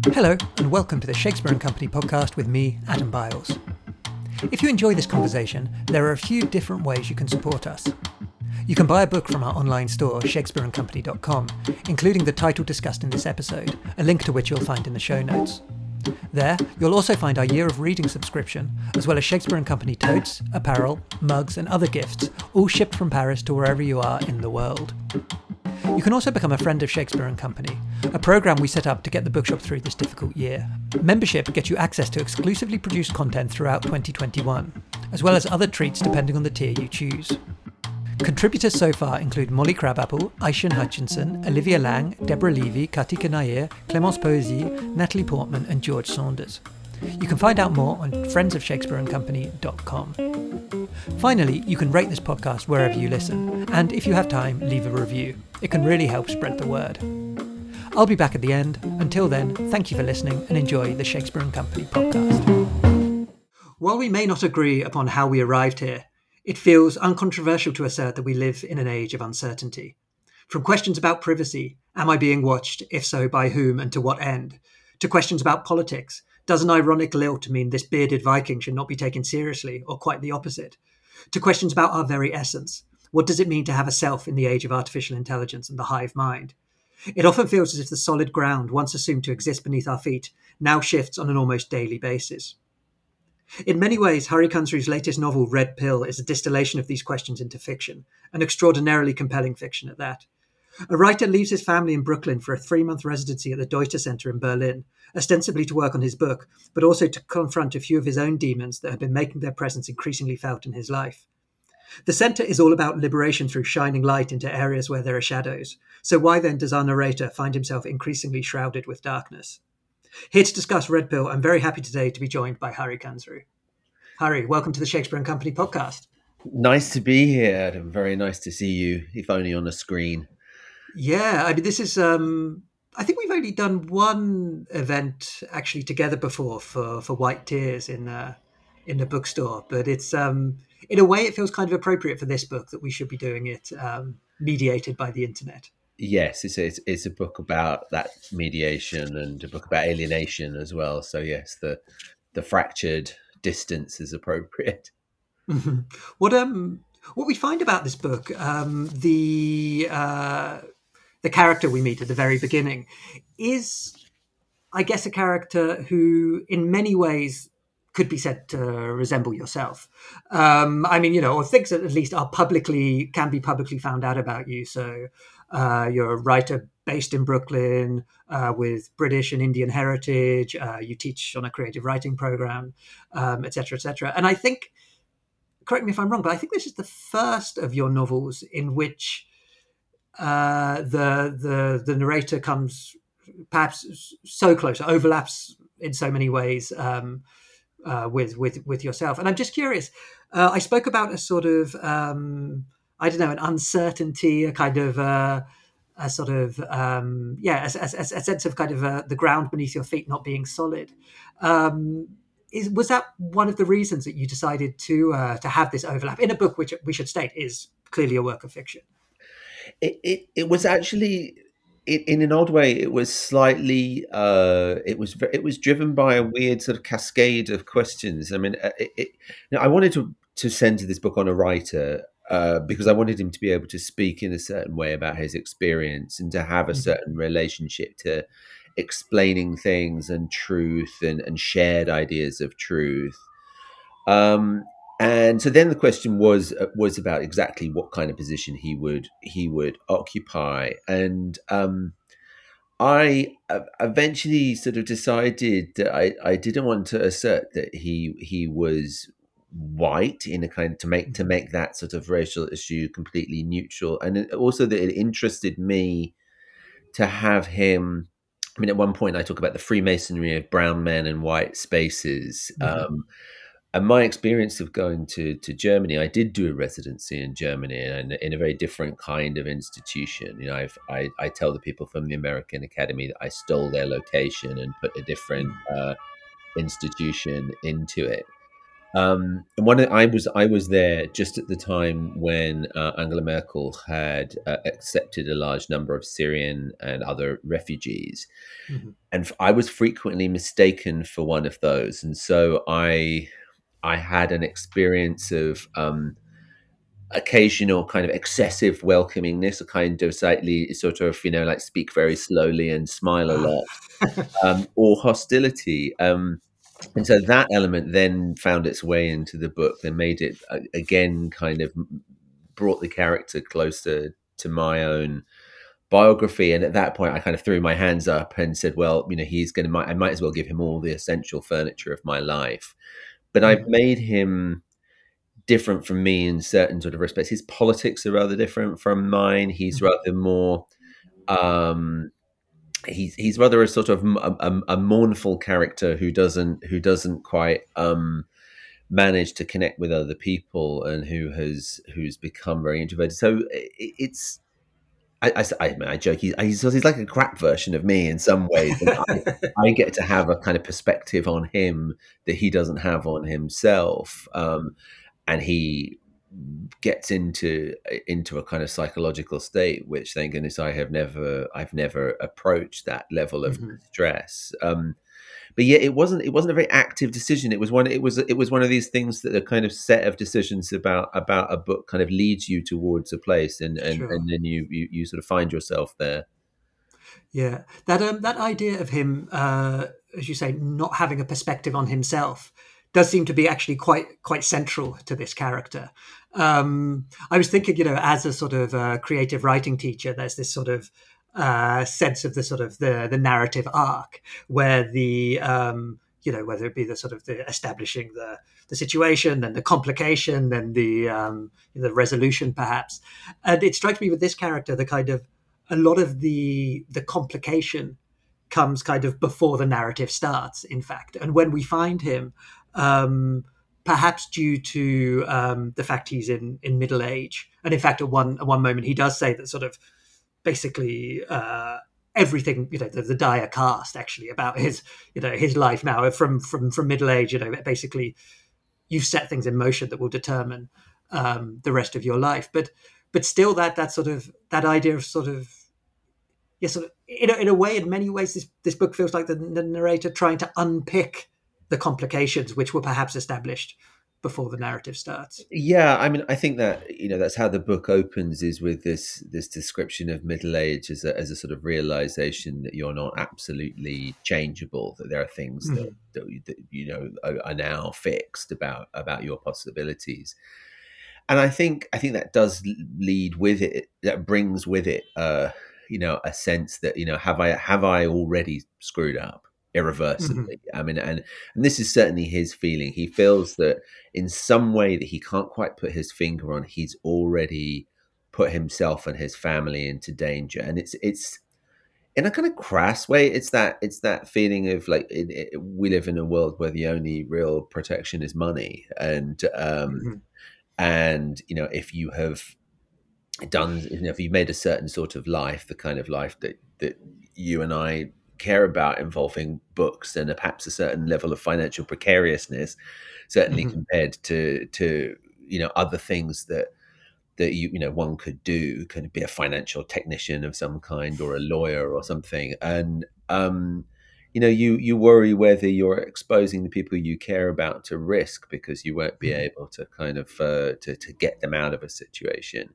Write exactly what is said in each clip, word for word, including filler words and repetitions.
Hello, and welcome to the Shakespeare and Company podcast with me, Adam Biles. If you enjoy this conversation, there are a few different ways you can support us. You can buy a book from our online store, shakespeare and company dot com, including the title discussed in this episode, a link to which you'll find in the show notes. There, you'll also find our Year of Reading subscription, as well as Shakespeare and Company totes, apparel, mugs, and other gifts, all shipped from Paris to wherever you are in the world. You can also become a friend of Shakespeare and Company, a programme we set up to get the bookshop through this difficult year. Membership gets you access to exclusively produced content throughout twenty twenty-one, as well as other treats depending on the tier you choose. Contributors so far include Molly Crabapple, Aishan Hutchinson, Olivia Lang, Deborah Levy, Katika Nair, Clémence Poesy, Natalie Portman and George Saunders. You can find out more on friends of shakespeare and company dot com. Finally, you can rate this podcast wherever you listen, and if you have time, leave a review. It can really help spread the word. I'll be back at the end. Until then, thank you for listening and enjoy the Shakespeare and Company podcast. While we may not agree upon how we arrived here, it feels uncontroversial to assert that we live in an age of uncertainty. From questions about privacy, am I being watched? If so, by whom and to what end? To questions about politics, does an ironic lilt mean this bearded Viking should not be taken seriously, or quite the opposite? To questions about our very essence, what does it mean to have a self in the age of artificial intelligence and the hive mind? It often feels as if the solid ground, once assumed to exist beneath our feet, now shifts on an almost daily basis. In many ways, Hari Kansaru's latest novel, Red Pill, is a distillation of these questions into fiction, an extraordinarily compelling fiction at that. A writer leaves his family in Brooklyn for a three-month residency at the Deuter Center in Berlin, ostensibly to work on his book, but also to confront a few of his own demons that have been making their presence increasingly felt in his life. The center is all about liberation through shining light into areas where there are shadows. So why then does our narrator find himself increasingly shrouded with darkness? Here to discuss Red Pill, I'm very happy today to be joined by Hari Kansaru. Hari, welcome to the Shakespeare and Company podcast. Nice to be here, Adam. Very nice to see you, if only on a screen. Yeah, I mean, this is, um, I think we've only done one event actually together before for, for White Tears in uh, in the bookstore, but it's, um, in a way, it feels kind of appropriate for this book that we should be doing it um, mediated by the internet. Yes, it's, it's it's a book about that mediation and a book about alienation as well. So yes, the the fractured distance is appropriate. Mm-hmm. What um what we find about this book, um, the uh, the character we meet at the very beginning is, I guess, a character who, in many ways, could be said to resemble yourself. Um, I mean, you know, or things that at least are publicly, can be publicly found out about you. So uh, you're a writer based in Brooklyn uh, with British and Indian heritage. Uh, you teach on a creative writing program, um, et cetera, et cetera. And I think, correct me if I'm wrong, but I think this is the first of your novels in which uh, the the the narrator comes perhaps so close, overlaps in so many ways um, uh, with with with yourself. And I'm just curious. Uh, I spoke about a sort of um, I don't know, an uncertainty, a kind of uh, a sort of um, yeah, a, a, a sense of kind of uh, the ground beneath your feet not being solid. Um, is was that one of the reasons that you decided to uh, to have this overlap in a book which we should state is clearly a work of fiction? It it, it was actually. It, in an odd way, it was slightly. Uh, it was it was driven by a weird sort of cascade of questions. I mean, it, it, you know, I wanted to to send this book on a writer uh, because I wanted him to be able to speak in a certain way about his experience and to have a certain relationship to explaining things and truth and, and shared ideas of truth. Um, and so then the question was uh, was about exactly what kind of position he would he would occupy, and um, I uh, eventually sort of decided that I, I didn't want to assert that he he was white in a kind to make to make that sort of racial issue completely neutral, and it, also that it interested me to have him. I mean, at one point I talk about the Freemasonry of brown men and white spaces. Mm-hmm. Um, And my experience of going to, to Germany, I did do a residency in Germany and in a very different kind of institution. You know, I've, I I tell the people from the American Academy that I stole their location and put a different uh, institution into it. Um, and one, I was I was there just at the time when uh, Angela Merkel had uh, accepted a large number of Syrian and other refugees, Mm-hmm. and I was frequently mistaken for one of those. And so I I had an experience of um, occasional kind of excessive welcomingness, a kind of slightly sort of, you know, like speak very slowly and smile a Ah. lot, um, or hostility. Um, and so that element then found its way into the book and made it uh, again kind of brought the character closer to my own biography. And at that point I kind of threw my hands up and said, well, you know, he's going to, I might as well give him all the essential furniture of my life. But I've Mm-hmm. made him different from me in certain sort of respects. His politics are rather different from mine. He's Mm-hmm. rather more um he's he's rather a sort of a, a, a mournful character who doesn't who doesn't quite um manage to connect with other people, and who has who's become very introverted. So it, it's I, I, I, I joke he's, he's he's like a crap version of me in some ways, and I, I get to have a kind of perspective on him that he doesn't have on himself, um, and he gets into into a kind of psychological state which, thank goodness, I have never I've never approached that level of Mm-hmm. stress. Um, but yeah, it wasn't it wasn't a very active decision. It was one it was it was one of these things that a kind of set of decisions about about a book kind of leads you towards a place, and and, Sure. and then you, you you sort of find yourself there. Yeah, that um, that idea of him, uh, as you say, not having a perspective on himself, does seem to be actually quite quite central to this character. Um, I was thinking, you know, as a sort of uh, creative writing teacher, there's this sort of uh, sense of the sort of the the narrative arc where the um, you know, whether it be the sort of the establishing the the situation, then the complication, then the um, the resolution, perhaps. And it strikes me with this character, the kind of a lot of the the complication comes kind of before the narrative starts, in fact. And when we find him, um, perhaps due to um, the fact he's in in middle age, and in fact at one at one moment he does say that sort of basically uh, everything, you know, the, the dire cast actually about his, you know, his life now from from from middle age, you know, basically you've set things in motion that will determine um, the rest of your life. But but still, that that sort of that idea of sort of yeah, sort of in a, in a way, in many ways, this this book feels like the, the narrator trying to unpick the complications which were perhaps established before the narrative starts. Yeah, I mean, I think that, you know, that's how the book opens, is with this this description of middle age as a, as a sort of realization that you're not absolutely changeable, that there are things that, Mm. that, that you know are, are now fixed about about your possibilities. And I think I think that does lead with it, that brings with it, uh, you know, a sense that, you know, have I have I already screwed up Mm-hmm. irreversibly? I mean, and and this is certainly his feeling. He feels that in some way that he can't quite put his finger on, he's already put himself and his family into danger, and it's it's in a kind of crass way. It's that it's that feeling of like it, it, we live in a world where the only real protection is money, and um, Mm-hmm. and you know, if you have done, you know, if you've made a certain sort of life, the kind of life that that you and I care about, involving books and a, perhaps a certain level of financial precariousness, certainly Mm-hmm. compared to to you know, other things that that you you know, one could do, could be a financial technician of some kind, or a lawyer or something, and um you know, you you worry whether you're exposing the people you care about to risk, because you won't be Mm-hmm. able to kind of uh, to to get them out of a situation.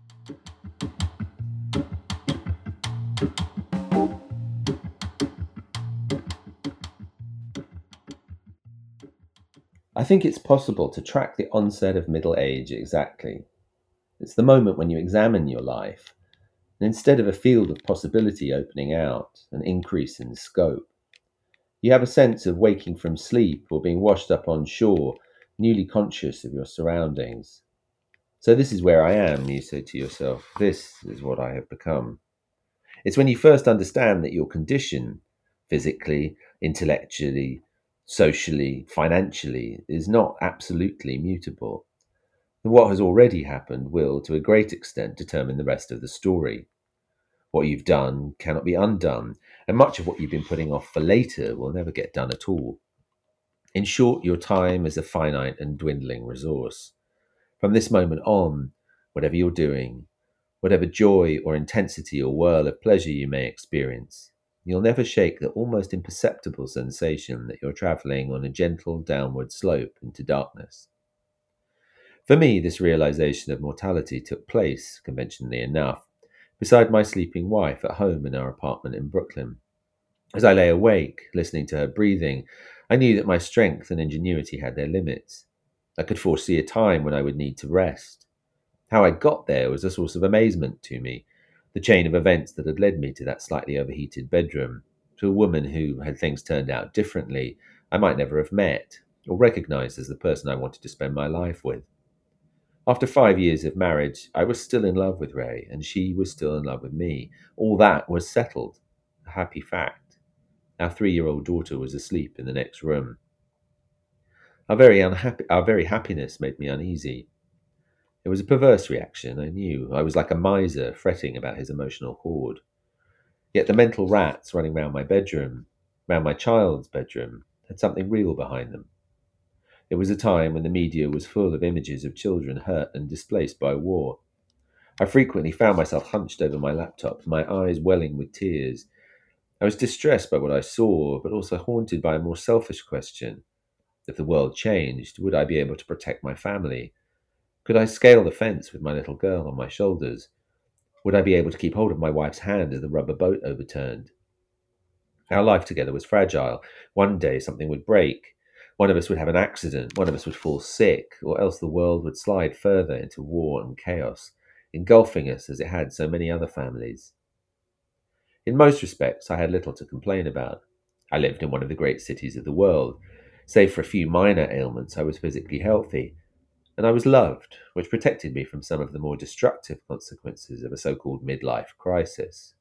I think it's possible to track the onset of middle age exactly. It's the moment when you examine your life, and instead of a field of possibility opening out, an increase in scope, you have a sense of waking from sleep or being washed up on shore, newly conscious of your surroundings. So, this is where I am, you say to yourself. This is what I have become. It's when you first understand that your condition, physically, intellectually, socially, financially, is not absolutely mutable. What has already happened will, to a great extent, determine the rest of the story. What you've done cannot be undone, and much of what you've been putting off for later will never get done at all. In short, your time is a finite and dwindling resource. From this moment on, whatever you're doing, whatever joy or intensity or whirl of pleasure you may experience, you'll never shake the almost imperceptible sensation that you're traveling on a gentle downward slope into darkness. For me, this realization of mortality took place, conventionally enough, beside my sleeping wife at home in our apartment in Brooklyn. As I lay awake, listening to her breathing, I knew that my strength and ingenuity had their limits. I could foresee a time when I would need to rest. How I got there was a source of amazement to me, the chain of events that had led me to that slightly overheated bedroom, to a woman who, had things turned out differently, I might never have met or recognized as the person I wanted to spend my life with. After five years of marriage, I was still in love with Ray, and she was still in love with me. All that was settled, a happy fact. Our three-year-old daughter was asleep in the next room. Our very unhappy, our very happiness made me uneasy. It was a perverse reaction, I knew. I was like a miser fretting about his emotional hoard. Yet the mental rats running round my bedroom, round my child's bedroom, had something real behind them. It was a time when the media was full of images of children hurt and displaced by war. I frequently found myself hunched over my laptop, my eyes welling with tears. I was distressed by what I saw, but also haunted by a more selfish question. If the world changed, would I be able to protect my family? Could I scale the fence with my little girl on my shoulders? Would I be able to keep hold of my wife's hand as the rubber boat overturned? Our life together was fragile. One day something would break. One of us would have an accident, one of us would fall sick, or else the world would slide further into war and chaos, engulfing us as it had so many other families. In most respects, I had little to complain about. I lived in one of the great cities of the world. Save for a few minor ailments, I was physically healthy, and I was loved, which protected me from some of the more destructive consequences of a so-called midlife crisis.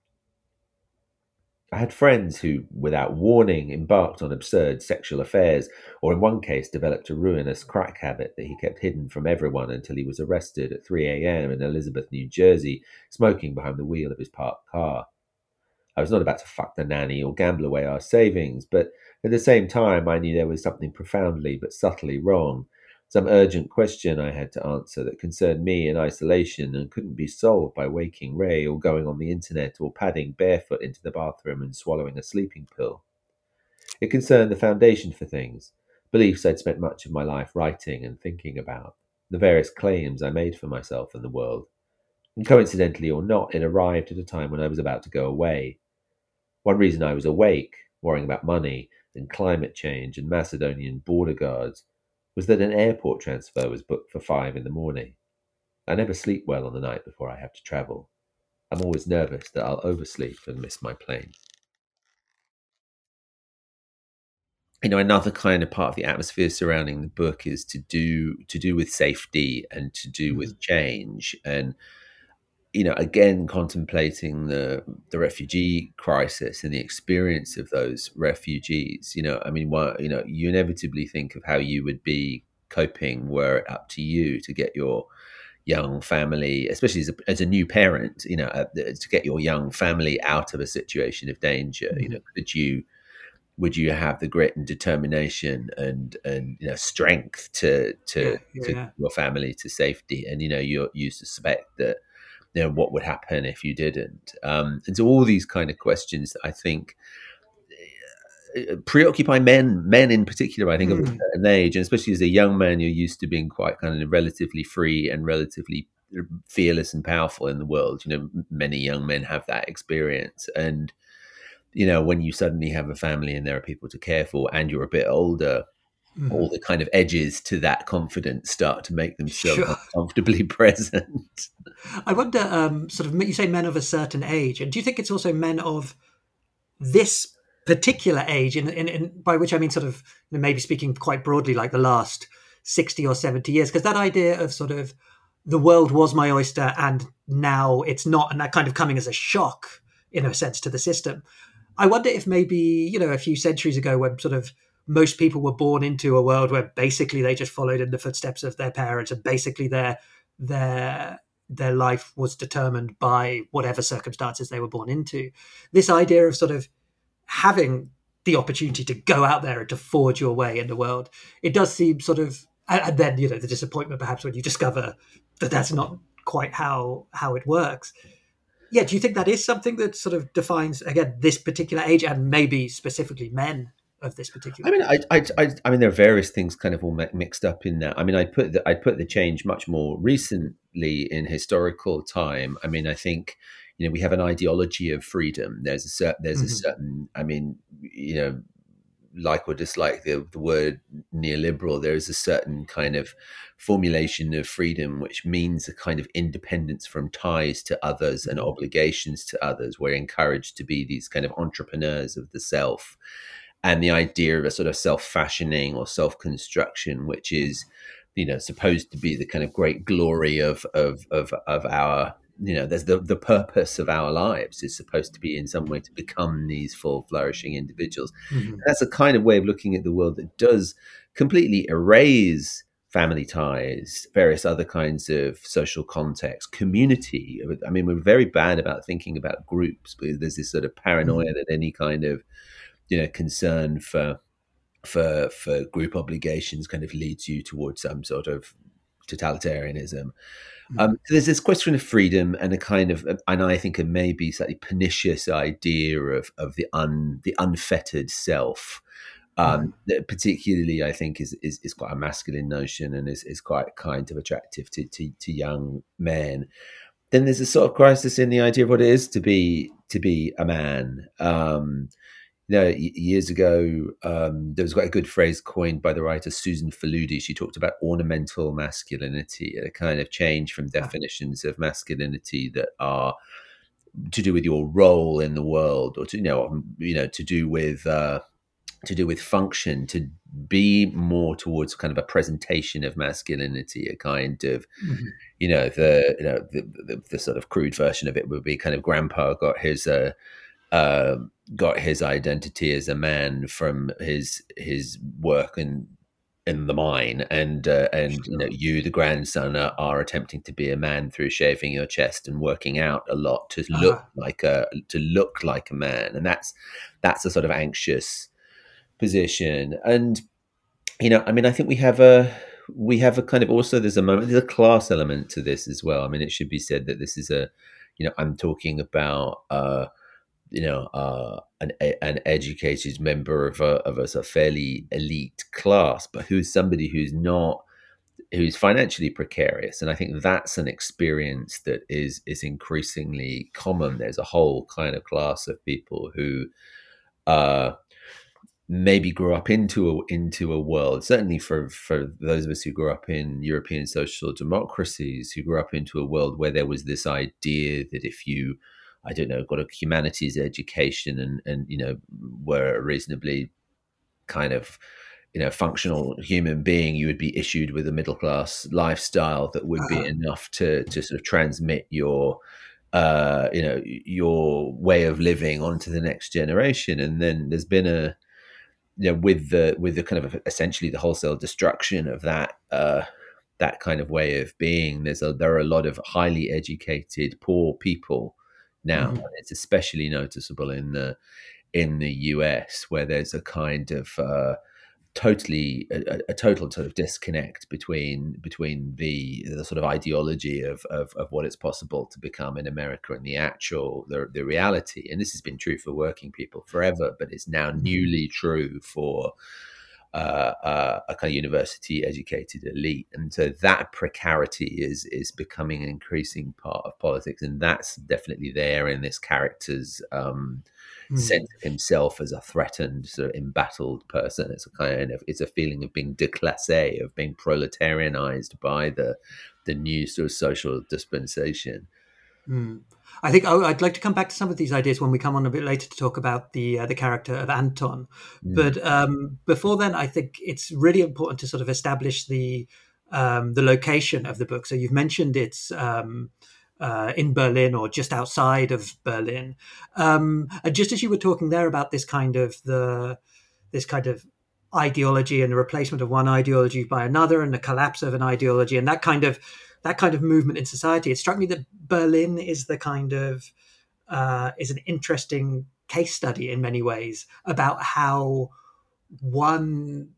I had friends who, without warning, embarked on absurd sexual affairs, or in one case developed a ruinous crack habit that he kept hidden from everyone until he was arrested at three a.m. in Elizabeth, New Jersey, smoking behind the wheel of his parked car. I was not about to fuck the nanny or gamble away our savings, but at the same time I knew there was something profoundly but subtly wrong, some urgent question I had to answer that concerned me in isolation and couldn't be solved by waking Ray or going on the internet or padding barefoot into the bathroom and swallowing a sleeping pill. It concerned the foundation for things, beliefs I'd spent much of my life writing and thinking about, the various claims I made for myself and the world. And coincidentally or not, it arrived at a time when I was about to go away. One reason I was awake, worrying about money and climate change and Macedonian border guards, was that an airport transfer was booked for five in the morning. I never sleep well on the night before I have to travel. I'm always nervous that I'll oversleep and miss my plane. You know, another kind of part of the atmosphere surrounding the book is to do to do with safety and to do mm-hmm. with change. And you know, again, contemplating the the refugee crisis and the experience of those refugees. You know, I mean, what, you know, you inevitably think of how you would be coping were it up to you to get your young family, especially as a, as a new parent, you know, uh, to get your young family out of a situation of danger. Mm-hmm. You know, could you would you have the grit and determination and and you know strength to to, yeah, to yeah. your family to safety? And you know, you you suspect that. You know, what would happen if you didn't? Um, and so all these kind of questions that I think preoccupy men, men in particular, I think mm. of a certain age, and especially as a young man, you're used to being quite kind of relatively free and relatively fearless and powerful in the world. You know, many young men have that experience. And, you know, when you suddenly have a family and there are people to care for and you're a bit older, mm. all the kind of edges to that confidence start to make themselves sure. uncomfortably present. I wonder, um, sort of, you say men of a certain age, and do you think it's also men of this particular age, in, in, in by which I mean sort of, you know, maybe speaking quite broadly, like the last sixty or seventy years? Because that idea of sort of the world was my oyster and now it's not, and that kind of coming as a shock, in a sense, to the system. I wonder if maybe, you know, a few centuries ago when sort of most people were born into a world where basically they just followed in the footsteps of their parents and basically their their their life was determined by whatever circumstances they were born into. This idea of sort of having the opportunity to go out there and to forge your way in the world. It does seem sort of, and, and then, you know, the disappointment perhaps when you discover that that's not quite how how it works. Yeah, do you think that is something that sort of defines, again, this particular age and maybe specifically men of this particular I mean, age? I, I, I, I mean, there are various things kind of all mi- mixed up in that. I mean, I put the, I put the change much more recently in historical time. I mean, I think, you know, we have an ideology of freedom. There's a certain, there's a Mhm. certain, I mean, you know, like or dislike the, the word neoliberal, there is a certain kind of formulation of freedom, which means a kind of independence from ties to others and Mhm. obligations to others. We're encouraged to be these kind of entrepreneurs of the self. And the idea of a sort of self-fashioning or self-construction, which is, you know, supposed to be the kind of great glory of of of, of our, you know, there's the, the purpose of our lives is supposed to be in some way to become these full flourishing individuals. Mhm. That's a kind of way of looking at the world that does completely erase family ties, various other kinds of social context, community. I mean, we're very bad about thinking about groups, but there's this sort of paranoia Mhm. that any kind of, you know, concern for for for group obligations kind of leads you towards some sort of totalitarianism. Um, Mhm. so there's this question of freedom and a kind of, and I think a maybe slightly pernicious idea of of the un the unfettered self. Um, Mhm. that particularly, I think, is, is is quite a masculine notion and is, is quite kind of attractive to, to to young men. Then there's a sort of crisis in the idea of what it is to be to be a man. Um, you know, years ago, um, there was quite a good phrase coined by the writer Susan Faludi. She talked about ornamental masculinity, a kind of change from Ah. definitions of masculinity that are to do with your role in the world, or to, you know, you know, to do with uh, to do with function, to be more towards kind of a presentation of masculinity, a kind of, Mhm. you know, the you know the, the, the sort of crude version of it would be kind of grandpa got his uh, uh, got his identity as a man from his his work in in the mine, and uh, and you know, Sure. you, the grandson, are, are attempting to be a man through shaving your chest and working out a lot to look Ah. like a to look like a man, and that's that's a sort of anxious position. And you know, I mean, I think we have a we have a kind of, also there's a moment, there's a class element to this as well. I mean, it should be said that this is a, you know, I'm talking about uh you know, uh, an an educated member of a of a, sort of fairly elite class, but who's somebody who's not, who's financially precarious, and I think that's an experience that is is increasingly common. There's a whole kind of class of people who uh, maybe grew up into a into a world. Certainly for for those of us who grew up in European social democracies, who grew up into a world where there was this idea that if you, I don't know, got a humanities education and and you know, were a reasonably kind of, you know, functional human being, you would be issued with a middle class lifestyle that would be Ah. enough to to sort of transmit your uh you know, your way of living onto the next generation. And then there's been a, you know, with the with the kind of essentially the wholesale destruction of that uh, that kind of way of being. There's a there are a lot of highly educated poor people now, and Mhm. it's especially noticeable in the in the U S, where there's a kind of uh, totally a, a total sort of disconnect between between the the sort of ideology of, of of what it's possible to become in America and the actual the, the reality. And this has been true for working people forever, but it's now Mhm. newly true for uh, uh, a kind of university educated elite. And so that precarity is is becoming an increasing part of politics, and that's definitely there in this character's um, Mhm. sense of himself as a threatened, sort of embattled person. It's a kind of, it's a feeling of being déclassé, of being proletarianized by the the new sort of social dispensation. Mm. I think oh, I'd like to come back to some of these ideas when we come on a bit later to talk about the uh, the character of Anton. Mm, But um, before then, I think it's really important to sort of establish the um, the location of the book. So you've mentioned it's um, uh, in Berlin or just outside of Berlin. Um, and just as you were talking there about this kind of the this kind of ideology and the replacement of one ideology by another and the collapse of an ideology and that kind of that kind of movement in society, it struck me that Berlin is the kind of uh, is an interesting case study in many ways about how one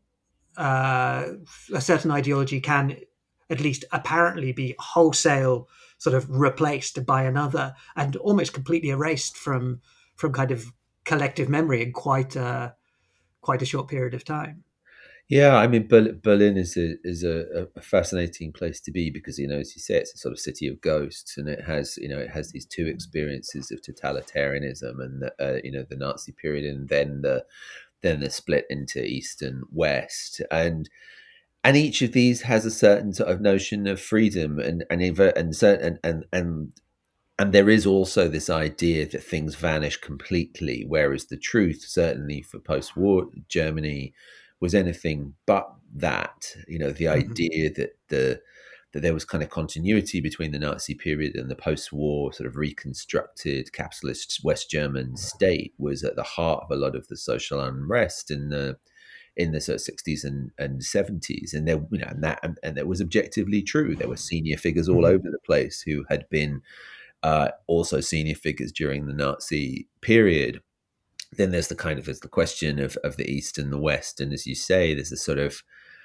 uh, a certain ideology can at least apparently be wholesale sort of replaced by another and almost completely erased from from kind of collective memory in quite a quite a short period of time. Yeah, I mean, Berlin is a is a, a fascinating place to be because, you know, as you say, it's a sort of city of ghosts, and it has, you know, it has these two experiences of totalitarianism and the, uh, you know, the Nazi period, and then the then the split into East and West, and and each of these has a certain sort of notion of freedom, and and and certain and and and there is also this idea that things vanish completely, whereas the truth, certainly for post-war Germany, was anything but that. You know, the Mm-hmm. idea that the that there was kind of continuity between the Nazi period and the post-war sort of reconstructed capitalist West German state was at the heart of a lot of the social unrest in the in the sort of sixties and, and seventies. And there, you know, and that and, and that was objectively true. There were senior figures all Mm-hmm. over the place who had been uh, also senior figures during the Nazi period. Then there's the kind of there's the question of, of the East and the West, and as you say, there's a sort of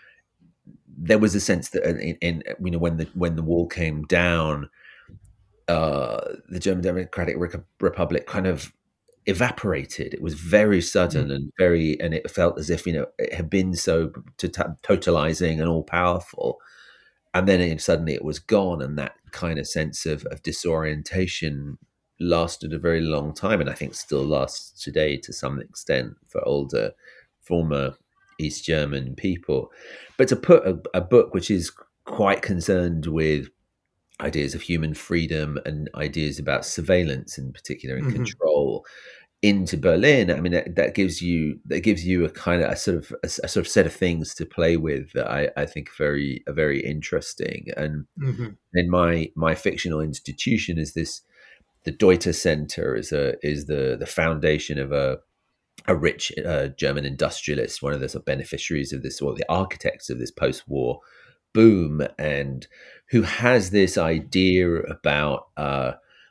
there was a sense that in, in you know when the when the wall came down, uh, the German Democratic Republic kind of evaporated. It was very sudden and very, and it felt as if, you know, it had been so t- totalizing and all powerful, and then it, suddenly it was gone, and that kind of sense of, of disorientation lasted a very long time, and I think still lasts today to some extent for older former East German people. But to put a, a book which is quite concerned with ideas of human freedom and ideas about surveillance in particular and Mm-hmm. control into Berlin, I mean, that, that gives you that gives you a kind of a sort of a, a sort of set of things to play with that I, I think very are very interesting. And Mm-hmm. in my my fictional institution is this the Deuter Center is a is the the foundation of a a rich uh, German industrialist, one of the sort of beneficiaries of this, or the architects of this post-war boom, and who has this idea about uh,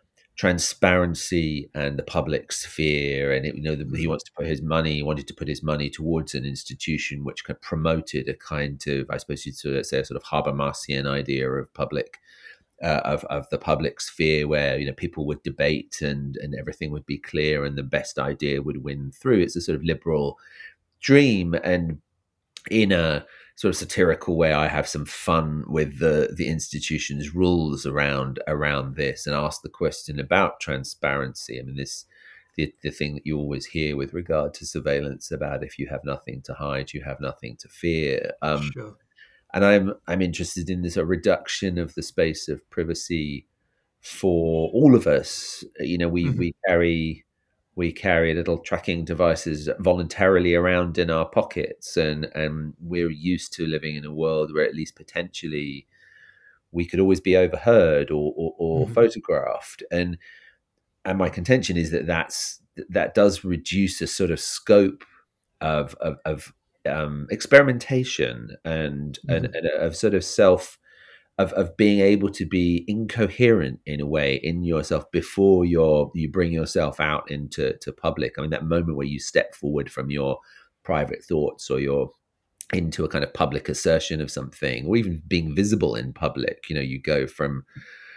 transparency and the public sphere, and it, you know, he wants to put his money, he wanted to put his money towards an institution which kind of promoted a kind of, I suppose you'd sort of say, a sort of Habermasian idea of public. Uh, of of the public sphere, where, you know, people would debate and and everything would be clear and the best idea would win through. It's a sort of liberal dream, and in a sort of satirical way, I have some fun with the the institution's rules around around this, and ask the question about transparency. I mean, this the the thing that you always hear with regard to surveillance about, if you have nothing to hide, you have nothing to fear. Um, Sure. and I'm I'm interested in this a reduction of the space of privacy for all of us. You know, we Mm-hmm. we carry we carry little tracking devices voluntarily around in our pockets, and and we're used to living in a world where at least potentially we could always be overheard or or, or Mm-hmm. photographed. And and my contention is that that's that does reduce a sort of scope of of, of um, experimentation and, and, Mm-hmm. and of sort of self of, of being able to be incoherent in a way in yourself before you're you bring yourself out into to public. I mean, that moment where you step forward from your private thoughts or your into a kind of public assertion of something, or even being visible in public. You know, you go from,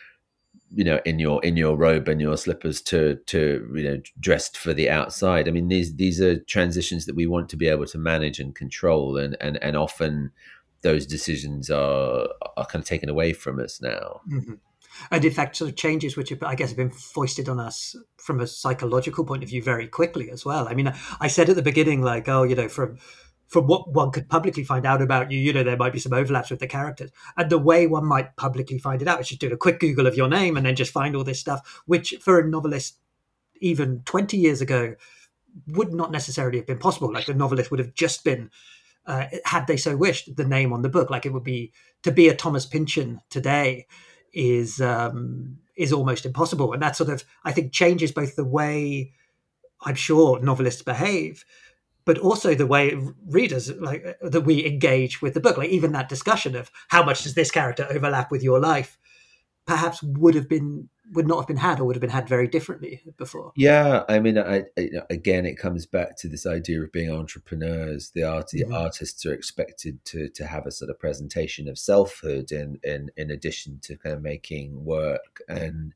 you know, in your in your robe and your slippers to to you know, dressed for the outside. I mean, these these are transitions that we want to be able to manage and control, and and and often those decisions are are kind of taken away from us now. Mm-hmm. And in fact, sort of changes which have, I guess, have been foisted on us from a psychological point of view very quickly as well. I mean, I said at the beginning, like, oh, you know, from from what one could publicly find out about you, you know, there might be some overlaps with the characters. And the way one might publicly find it out is just do a quick Google of your name and then just find all this stuff, which for a novelist even twenty years ago would not necessarily have been possible. Like the novelist would have just been, uh, had they so wished, the name on the book. Like it would be, to be a Thomas Pynchon today is um, is almost impossible. And that sort of, I think, changes both the way I'm sure novelists behave, but also the way readers, like, that we engage with the book. Like even that discussion of how much does this character overlap with your life perhaps would have been would not have been had, or would have been had very differently before. Yeah, I mean, I, I, again, it comes back to this idea of being entrepreneurs. The art, the Mm-hmm. artists are expected to to have a sort of presentation of selfhood, in in, in addition to kind of making work. And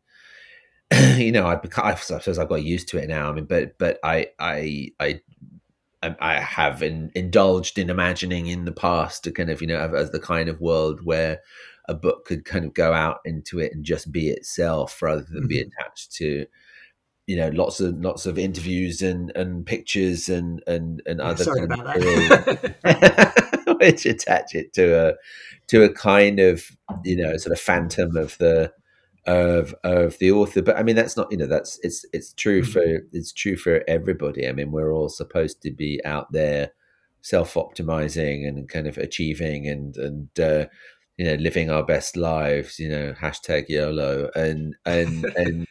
you know, I, I suppose I've got used to it now. I mean, but but I I I I have in, indulged in imagining in the past to kind of, you know, as the kind of world where a book could kind of go out into it and just be itself, rather than mm-hmm. be attached to, you know, lots of lots of interviews and, and pictures and and, and yeah, other sorry kind about of that. which attach it to a to a kind of, you know, sort of phantom of the of of the author. But I mean, that's not, you know, that's it's it's true mm-hmm. for it's true for everybody. I mean, we're all supposed to be out there self-optimizing and kind of achieving and and uh, you know, living our best lives, you know, hashtag YOLO. And and and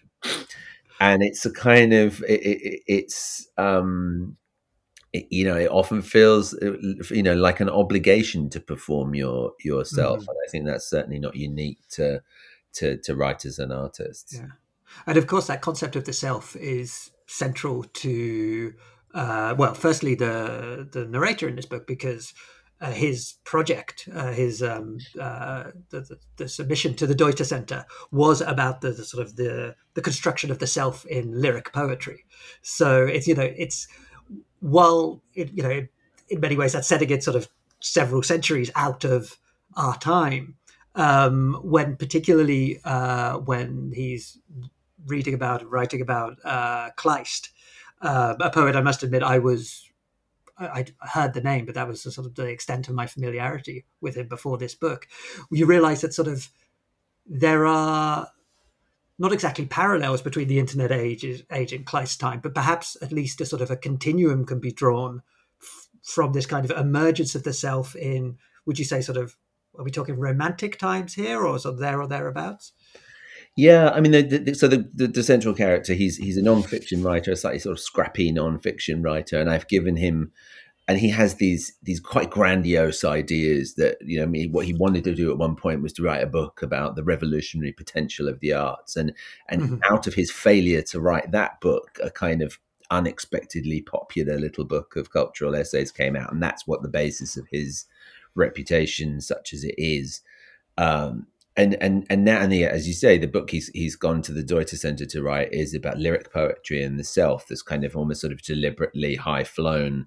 and it's a kind of it, it, it's um it, you know, it often feels, you know, like an obligation to perform your yourself. Mm-hmm. And I think that's certainly not unique to To, to writers and artists. Yeah. And of course, that concept of the self is central to, uh, well, firstly, the the narrator in this book, because uh, his project, uh, his um, uh, the, the, the submission to the Deuter Center was about the, the sort of the the construction of the self in lyric poetry. So it's, you know, it's, while it, you know, in many ways that's setting it sort of several centuries out of our time. Um, when particularly uh, when he's reading about and writing about uh, Kleist, uh, a poet, I must admit, I was I, I heard the name, but that was the, sort of the extent of my familiarity with him before this book. You realise that sort of there are not exactly parallels between the internet age, age and Kleist's time, but perhaps at least a sort of a continuum can be drawn f- from this kind of emergence of the self in, would you say, sort of, are we talking romantic times here, or sort of there or thereabouts? Yeah, I mean, the, the, so the, the the central character, he's he's a non-fiction writer, a slightly sort of scrappy non-fiction writer, and I've given him, and he has these these quite grandiose ideas that, you know, I mean, what he wanted to do at one point was to write a book about the revolutionary potential of the arts, and and mm-hmm. out of his failure to write that book, a kind of unexpectedly popular little book of cultural essays came out, and that's what the basis of his reputation, such as it is, um, and and and now, and the, as you say, the book he's he's gone to the Deuter Center to write is about lyric poetry and the self. This kind of almost sort of deliberately high flown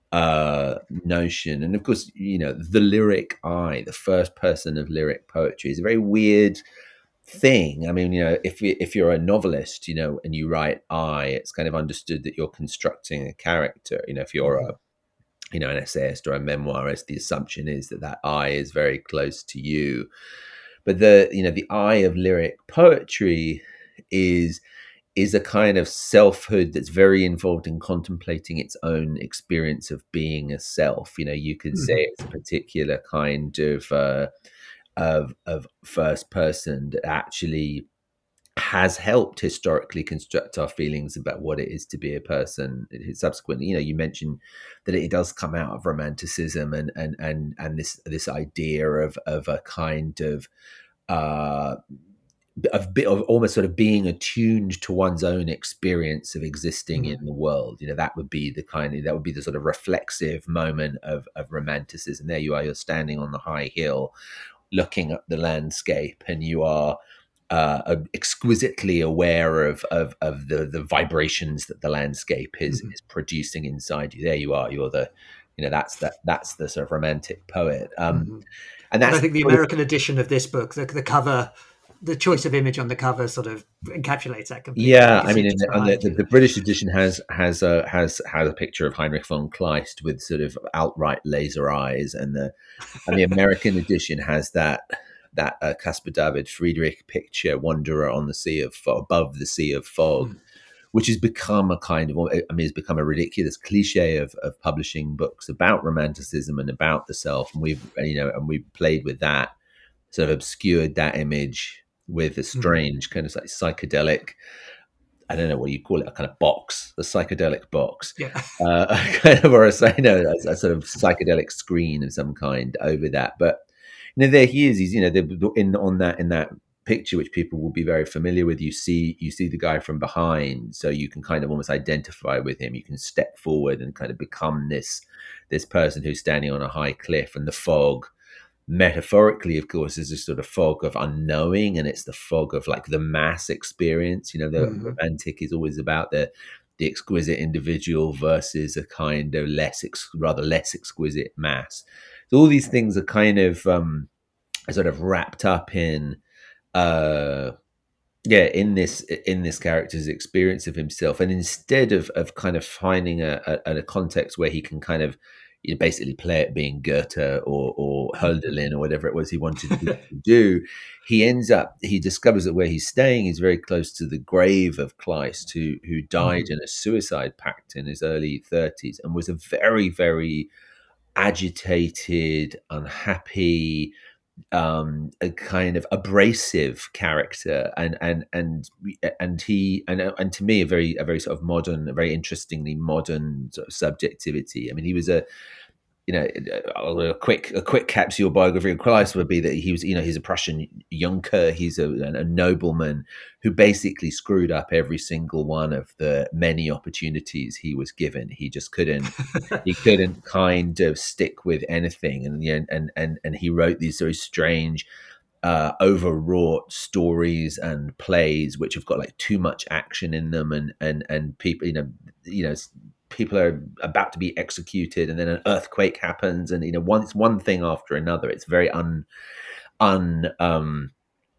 uh, notion, and of course, you know, the lyric I, the first person of lyric poetry, is a very weird thing. I mean, you know, if you, if you're a novelist, you know, and you write I, it's kind of understood that you're constructing a character. You know, if you're a you know, an essayist or a memoirist, the assumption is that that I is very close to you. But the, you know, the I of lyric poetry is is a kind of selfhood that's very involved in contemplating its own experience of being a self. You know, you could mm-hmm. say it's a particular kind of uh, of of first person that actually has helped historically construct our feelings about what it is to be a person. Subsequently, you know, you mentioned that it does come out of romanticism and and and and this this idea of of a kind of uh of, of almost sort of being attuned to one's own experience of existing mm-hmm. in the world. You know, that would be the kind of that would be the sort of reflexive moment of of romanticism. There you are, you're standing on the high hill, looking at the landscape, and you are Uh, exquisitely aware of of, of the, the vibrations that the landscape is, mm-hmm. is producing inside you. There you are. You're the, you know, that's that that's the sort of romantic poet. Um, mm-hmm. And that's and I think the American edition of this book, the, the cover, the choice of image on the cover, sort of encapsulates that completely. Yeah, I mean, in the, the, the, the British edition has has a has has a picture of Heinrich von Kleist with sort of outright laser eyes, and the and the American edition has that. that uh, Caspar David Friedrich picture, Wanderer on the Sea of Fog, above the Sea of Fog, mm. which has become a kind of, I mean, it's become a ridiculous cliche of, of publishing books about romanticism and about the self. And we've, you know, and we've played with that, sort of obscured that image with a strange mm. kind of like psychedelic, I don't know what you call it, a kind of box, a psychedelic box, yeah, uh, kind of, or a, you know, a, a sort of psychedelic screen of some kind over that. But you know, there he is. He's, you know, in on that in that picture which people will be very familiar with. You see you see the guy from behind, so you can kind of almost identify with him. You can step forward and kind of become this this person who's standing on a high cliff, and the fog, metaphorically, of course, is a sort of fog of unknowing, and it's the fog of like the mass experience. You know, the Mm-hmm. romantic is always about the the exquisite individual versus a kind of less ex- rather less exquisite mass. So all these things are kind of um, sort of wrapped up in uh, yeah in this in this character's experience of himself, and instead of of kind of finding a, a, a context where he can kind of, you know, basically play it being Goethe or or Hölderlin or whatever it was he wanted to do, he ends up he discovers that where he's staying is very close to the grave of Kleist, who who died Mm-hmm. in a suicide pact in his early thirties and was a very very agitated, unhappy, um a kind of abrasive character, and and and and he and and to me a very a very sort of modern, a very interestingly modern sort of subjectivity. I mean, he was a, you know, a quick a quick capsule biography of Kleist would be that he was, you know, he's a Prussian Junker. He's a, a nobleman who basically screwed up every single one of the many opportunities he was given. He just couldn't he couldn't kind of stick with anything, and you know, and and and he wrote these very strange, uh, overwrought stories and plays which have got like too much action in them, and and and people, you know, you know, people are about to be executed, and then an earthquake happens, and you know, one one thing after another. It's very un un um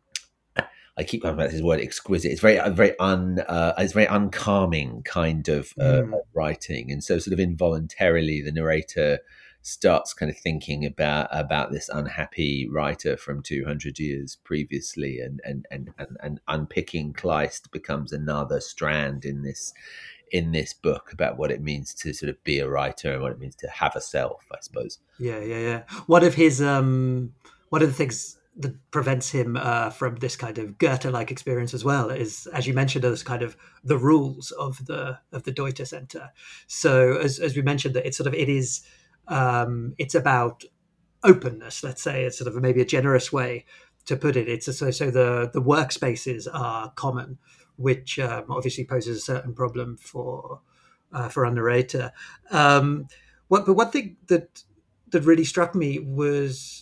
I keep coming back to this word exquisite. It's very, very un, uh, it's very uncalming kind of uh, Mm. writing, and so sort of involuntarily, the narrator starts kind of thinking about about this unhappy writer from two hundred years previously, and and and and, and unpicking Kleist becomes another strand in this in this book about what it means to sort of be a writer and what it means to have a self, I suppose. Yeah, yeah, yeah. One of his um, one of the things that prevents him uh, from this kind of Goethe-like experience as well is, as you mentioned, those kind of the rules of the of the Deuter Center. So, as as we mentioned, that it's sort of it is um, it's about openness. Let's say it's sort of maybe a generous way to put it. It's so so the the workspaces are common, which um, obviously poses a certain problem for uh, for our narrator. Um, what, but one thing that that really struck me was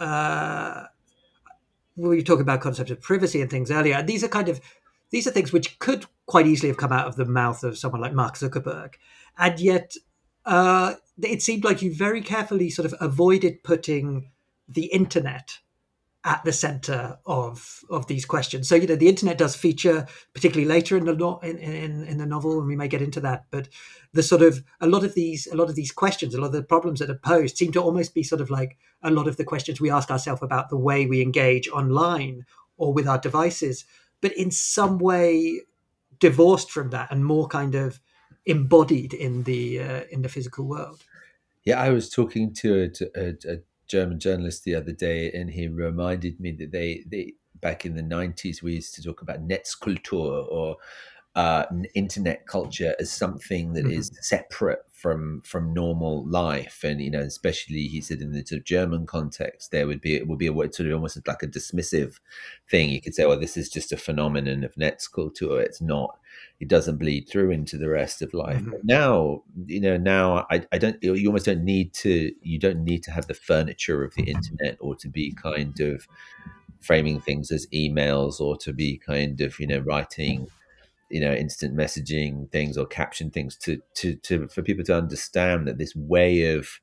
uh, when you talk about concepts of privacy and things earlier. And these are kind of these are things which could quite easily have come out of the mouth of someone like Mark Zuckerberg, and yet uh, it seemed like you very carefully sort of avoided putting the internet at the center of of these questions. So, you know, the internet does feature, particularly later in the no, in, in in the novel, and we may get into that. But the sort of a lot of these a lot of these questions, a lot of the problems that are posed, seem to almost be sort of like a lot of the questions we ask ourselves about the way we engage online or with our devices, but in some way divorced from that and more kind of embodied in the uh, in the physical world. Yeah, I was talking to a, a, a German journalist the other day, and he reminded me that they, they back in the nineties, we used to talk about Netzkultur, or uh, internet culture, as something that is Mm-hmm. separate from from normal life. And you know, especially he said in the sort of German context, there would be it would be a word, sort of almost like a dismissive thing. You could say, well, this is just a phenomenon of Netzkultur. It's not. It doesn't bleed through into the rest of life. Mm-hmm. But now, you know, now I, I don't. You almost don't need to. You don't need to have the furniture of the internet, or to be kind of framing things as emails, or to be kind of, you know, writing, you know, instant messaging things or caption things, to to to for people to understand that this way of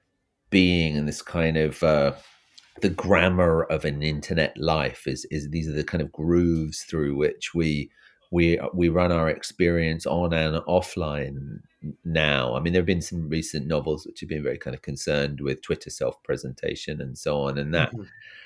being and this kind of uh, the grammar of an internet life is is these are the kind of grooves through which we we we run our experience on and offline now. I mean, there have been some recent novels which have been very kind of concerned with Twitter self-presentation and so on, and that, Mm-hmm.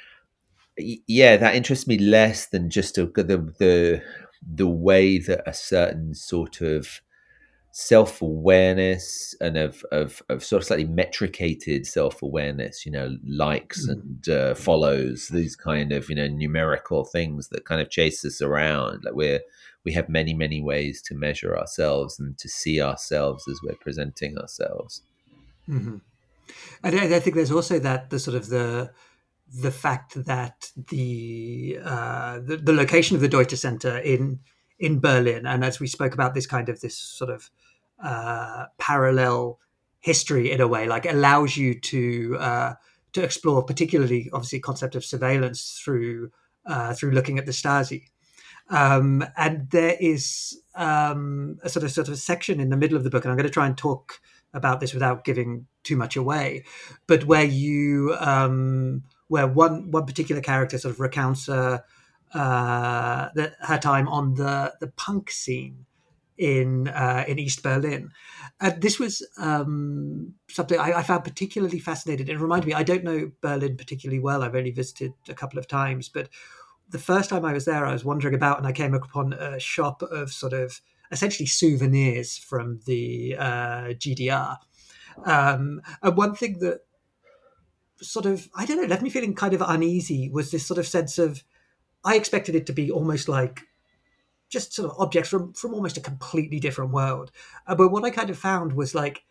yeah, that interests me less than just a, the the the way that a certain sort of self-awareness and of, of of sort of slightly metricated self-awareness, you know, likes Mm-hmm. and uh, follows, these kind of, you know, numerical things that kind of chase us around. Like we're we have many many ways to measure ourselves and to see ourselves as we're presenting ourselves. Mm-hmm. And I, I think there's also that the sort of the the fact that the, uh, the the location of the Deutsche Center in in Berlin, and as we spoke about, this kind of this sort of uh, parallel history in a way, like allows you to uh, to explore, particularly obviously, concept of surveillance through uh, through looking at the Stasi. Um, and there is um, a sort of sort of a section in the middle of the book, and I'm going to try and talk about this without giving too much away, but where you um, where one one particular character sort of recounts uh, uh, the, her time on the the punk scene in uh, in East Berlin. And this was um, something I, I found particularly fascinating. It reminded me, I don't know Berlin particularly well. I've only visited a couple of times, but the first time I was there, I was wandering about and I came upon a shop of sort of essentially souvenirs from the uh, G D R. Um, and one thing that sort of, I don't know, left me feeling kind of uneasy was this sort of sense of, I expected it to be almost like just sort of objects from, from almost a completely different world. Uh, but what I kind of found was like,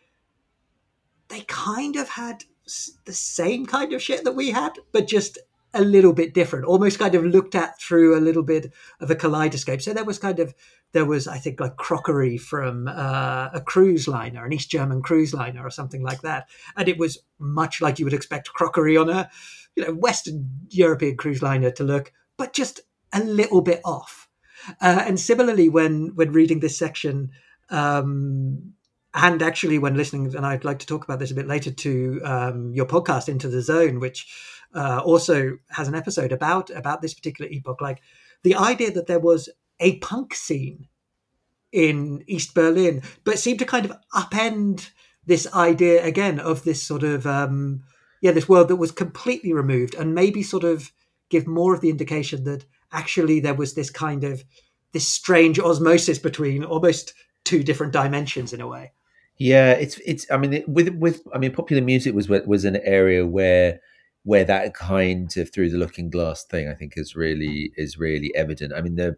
they kind of had the same kind of shit that we had, but just a little bit different, almost kind of looked at through a little bit of a kaleidoscope. So there was kind of, there was, I think, like crockery from uh, a cruise liner, an East German cruise liner or something like that. And it was much like you would expect crockery on a, you know, Western European cruise liner to look, but just a little bit off. Uh, and similarly, when, when reading this section, um, and actually when listening, and I'd like to talk about this a bit later, to um, your podcast, Into the Zone, which uh, also has an episode about about this particular epoch, like the idea that there was a punk scene in East Berlin, but seemed to kind of upend this idea again of this sort of, um, yeah, this world that was completely removed, and maybe sort of give more of the indication that actually there was this kind of, this strange osmosis between almost two different dimensions in a way. Yeah, it's it's. I mean, it, with with I mean, popular music was was an area where where that kind of through the looking glass thing, I think, is really is really evident. I mean, the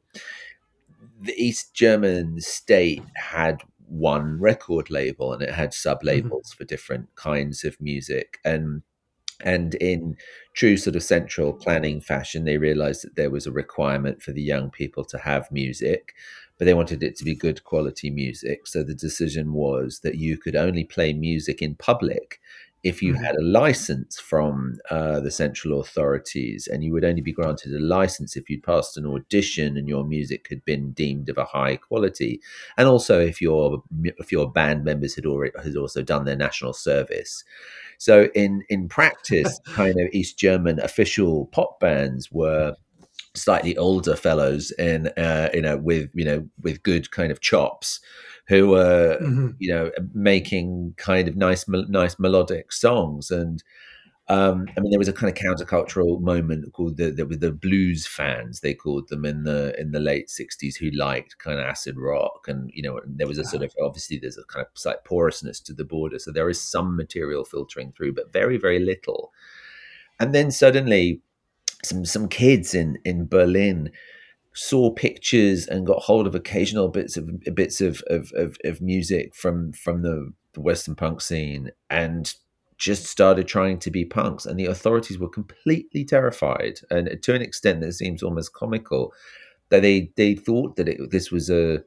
the East German state had one record label, and it had sub labels mm-hmm. for different kinds of music, and and in true sort of central planning fashion, they realized that there was a requirement for the young people to have music, but they wanted it to be good quality music. So the decision was that you could only play music in public if you mm-hmm. had a license from uh, the central authorities, and you would only be granted a license if you'd passed an audition and your music had been deemed of a high quality, and also if your if your band members had already had also done their national service. So in in practice, kind of East German official pop bands were slightly older fellows in uh, you know with you know with good kind of chops, who were mm-hmm. you know making kind of nice nice melodic songs. And um, I mean, there was a kind of countercultural moment called the there were the blues fans, they called them, in the in the late sixties, who liked kind of acid rock, and you know there was a sort of, obviously there's a kind of slight porousness to the border, so there is some material filtering through, but very very little. And then suddenly some some kids in in Berlin saw pictures and got hold of occasional bits of bits of of, of, of music from from the, the Western punk scene, and just started trying to be punks. And the authorities were completely terrified, and to an extent that seems almost comical, that they they thought that it, this was a,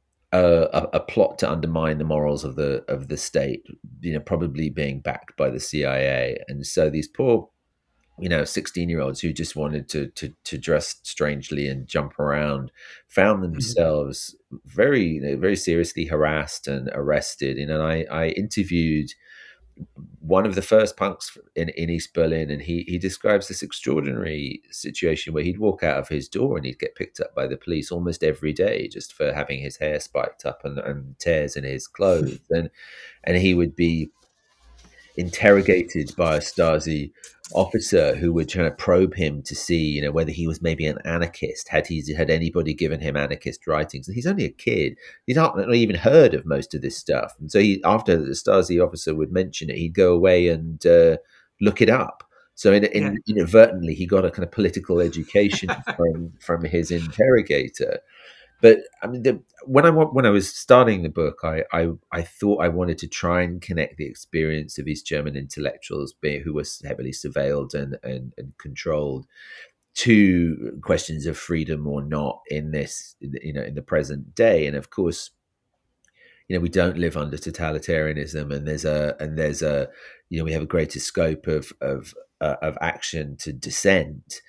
a a plot to undermine the morals of the of the state, you know, probably being backed by the C I A. And so these poor, you know, sixteen-year-olds who just wanted to to to dress strangely and jump around found themselves mm-hmm. very, you know, very seriously harassed and arrested. You know, and I, I interviewed one of the first punks in, in East Berlin, and he he describes this extraordinary situation where he'd walk out of his door and he'd get picked up by the police almost every day just for having his hair spiked up and, and tears in his clothes. and and he would be interrogated by a Stasi officer who would try to probe him to see, you know, whether he was maybe an anarchist. Had he had anybody given him anarchist writings? And he's only a kid; he'd not even heard of most of this stuff. And so, he, after the Stasi officer would mention it, he'd go away and uh, look it up. So, in, in, yeah. inadvertently, he got a kind of political education from from his interrogator. but I mean, the, when I wa- when I was starting the book, I, I I thought I wanted to try and connect the experience of East German intellectuals, be, who was heavily surveilled and, and and controlled, to questions of freedom or not in this, you know, in the present day. And of course, you know, we don't live under totalitarianism, and there's a and there's a you know, we have a greater scope of of uh, of action to dissent.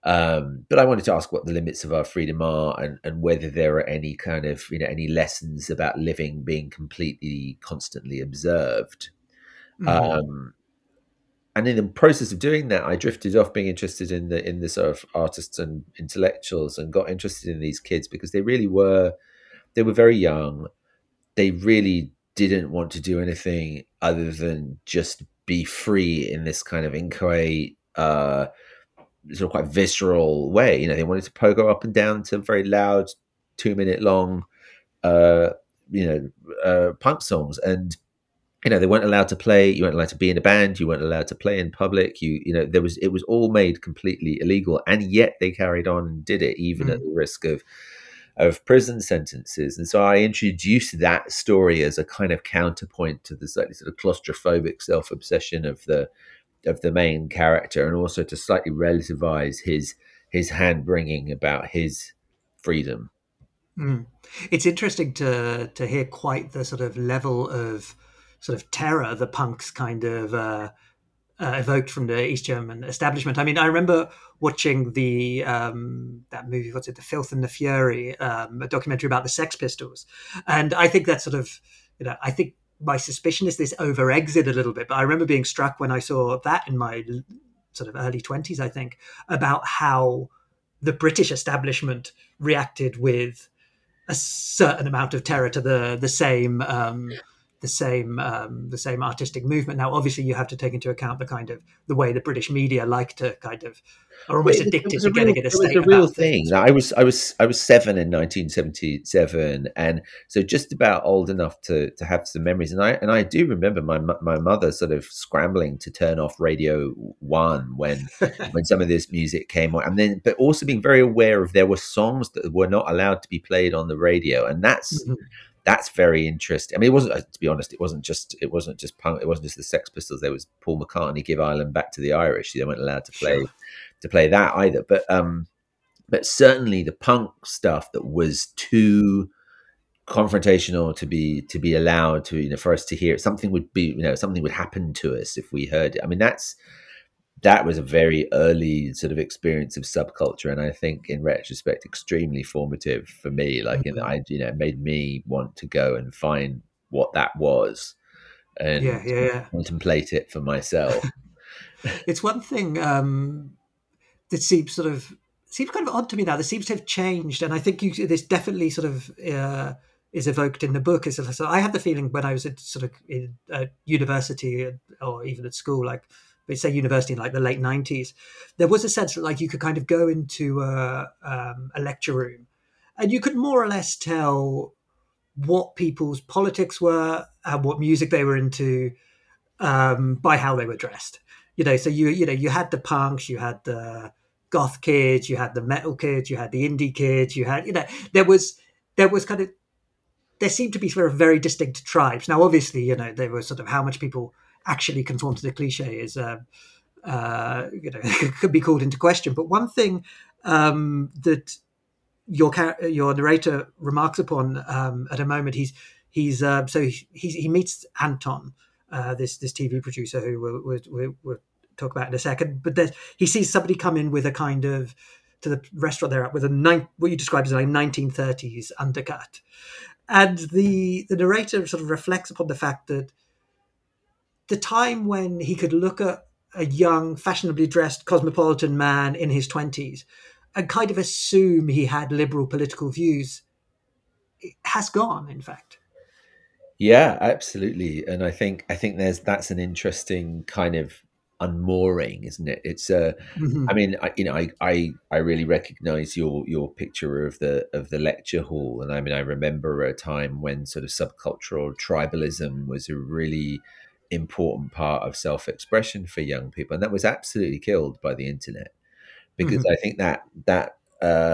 Um, but I wanted to ask what the limits of our freedom are, and, and whether there are any kind of, you know, any lessons about living being completely constantly observed. Hmm. Um, and in the process of doing that, I drifted off being interested in the in the sort of artists and intellectuals, and got interested in these kids because they really were they were very young. They really didn't want to do anything other than just be free in this kind of inchoate, uh, sort of quite visceral way. You know, they wanted to pogo up and down to very loud, two minute long, uh, you know, uh, punk songs, and you know, they weren't allowed to play. You weren't allowed to be in a band. You weren't allowed to play in public. You, you know, there was it was all made completely illegal, and yet they carried on and did it, even at Mm. the risk of of prison sentences. And so I introduced that story as a kind of counterpoint to the slightly sort of claustrophobic self obsession of the of the main character, and also to slightly relativize his his hand bringing about his freedom. Mm. It's interesting to to hear quite the sort of level of sort of terror the punks kind of uh, uh, evoked from the East German establishment. I mean, I remember watching the um, that movie, what's it, The Filth and the Fury, um, a documentary about the Sex Pistols, and I think that sort of, you know, I think my suspicion is this over eggs it a little bit. But I remember being struck when I saw that in my sort of early twenties, I think, about how the British establishment reacted with a certain amount of terror to the the same um, the same um, the same artistic movement. Now, obviously, you have to take into account the kind of the way the British media like to kind of are Well, almost it was, it addicted was to a real, getting in a it was state a real about thing. things. I was, I was, I was seven in nineteen seventy-seven, and so just about old enough to to have some memories. And I and I do remember my my mother sort of scrambling to turn off Radio One when when some of this music came on, and then but also being very aware of there were songs that were not allowed to be played on the radio, and that's Mhm. that's very interesting. I mean, it wasn't, uh, to be honest, it wasn't just it wasn't just punk. It wasn't just the Sex Pistols. There was Paul McCartney, "Give Ireland Back to the Irish." They weren't allowed to play Sure. to play that either. But um, but certainly the punk stuff that was too confrontational to be to be allowed to, you know, for us to hear, something would be, you know, something would happen to us if we heard it. I mean, that's that was a very early sort of experience of subculture, and I think in retrospect extremely formative for me. Like, you know, Mhm. I, you know, it made me want to go and find what that was and Yeah, yeah, contemplate it for myself. yeah. It's one thing um, that seems sort of seems kind of odd to me now. That seems to have changed, and I think you, this definitely sort of uh, is evoked in the book. Is so I had the feeling when I was at sort of in uh, university or even at school, like they say university in like the late nineties, there was a sense that like you could kind of go into a, um, a lecture room, and you could more or less tell what people's politics were and what music they were into um, by how they were dressed. You know, so you you know you had the punks, you had the goth kids, you had the metal kids, you had the indie kids, you had, you know, there was there was kind of there seemed to be sort of very distinct tribes. Now, obviously, you know, there was sort of how much people actually conform to the cliche is uh, uh, you know could be called into question. But one thing um, that your your narrator remarks upon um, at a moment, he's he's uh, so he, he meets Anton, uh, this this T V producer who we'll, we'll, we'll talk about in a second. But then he sees somebody come in with a kind of to the restaurant they're at with a nine, what you described as like nineteen thirties undercut, and the the narrator sort of reflects upon the fact that the time when he could look at a young, fashionably dressed cosmopolitan man in his twenties and kind of assume he had liberal political views has gone, in fact. Yeah, absolutely. And I think I think there's that's an interesting kind of unmooring, isn't it? It's uh I Hmm. mean, I, you know, I, I I really recognize your your picture of the of the lecture hall, and I mean, I remember a time when sort of subcultural tribalism was a really important part of self-expression for young people, and that was absolutely killed by the internet, because Hmm. I think that that uh,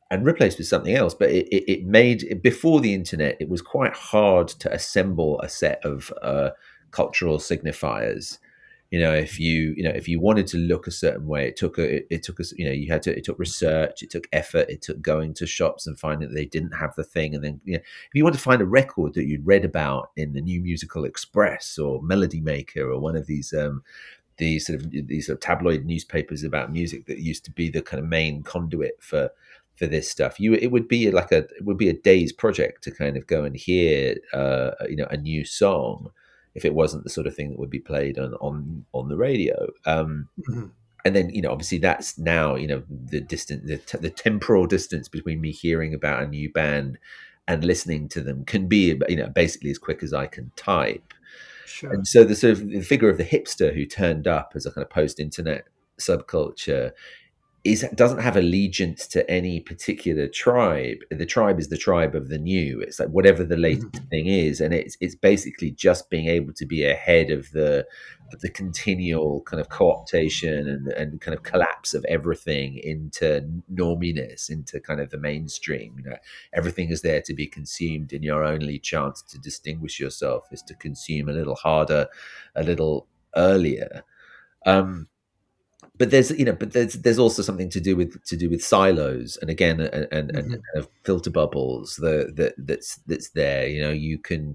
and replaced with something else. But it, it, it made, before the internet, it was quite hard to assemble a set of uh, cultural signifiers. You know, if you you know if you wanted to look a certain way, it took a it, it took us you know you had to it took research, it took effort, it took going to shops and finding that they didn't have the thing, and then you know if you want to find a record that you'd read about in the New Musical Express or Melody Maker or one of these um these sort of these sort of tabloid newspapers about music that used to be the kind of main conduit for for this stuff, you it would be like a it would be a day's project to kind of go and hear uh you know a new song, if it wasn't the sort of thing that would be played on on, on the radio. Um, mm-hmm. And then, you know, obviously that's now, you know, the distance, the, t- the temporal distance between me hearing about a new band and listening to them can be, you know, basically as quick as I can type. Sure. And so the sort of the figure of the hipster who turned up as a kind of post-internet subculture is doesn't have allegiance to any particular tribe. The tribe is the tribe of the new. It's like whatever the latest mm-hmm. thing is, and it's it's basically just being able to be ahead of the of the continual kind of co-optation and, and kind of collapse of everything into norminess, into kind of the mainstream. You know, everything is there to be consumed, and your only chance to distinguish yourself is to consume a little harder, a little earlier. Um, But there's, you know, but there's there's also something to do with to do with silos, and again, and and, mm-hmm. and kind of filter bubbles that that that's that's there. You know, you can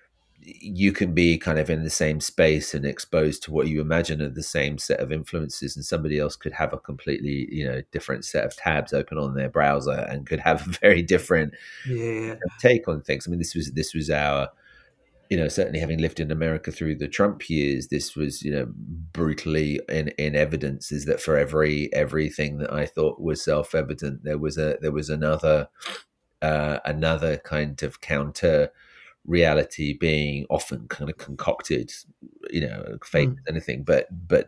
you can be kind of in the same space and exposed to what you imagine are the same set of influences, and somebody else could have a completely, you know, different set of tabs open on their browser and could have a very different yeah. take on things. I mean, this was this was our. You know, certainly having lived in America through the Trump years, this was, you know, brutally in, in evidence, is that for every everything that I thought was self-evident, there was a there was another uh, another kind of counter reality being often kind of concocted, you know, fake mm. as anything, but but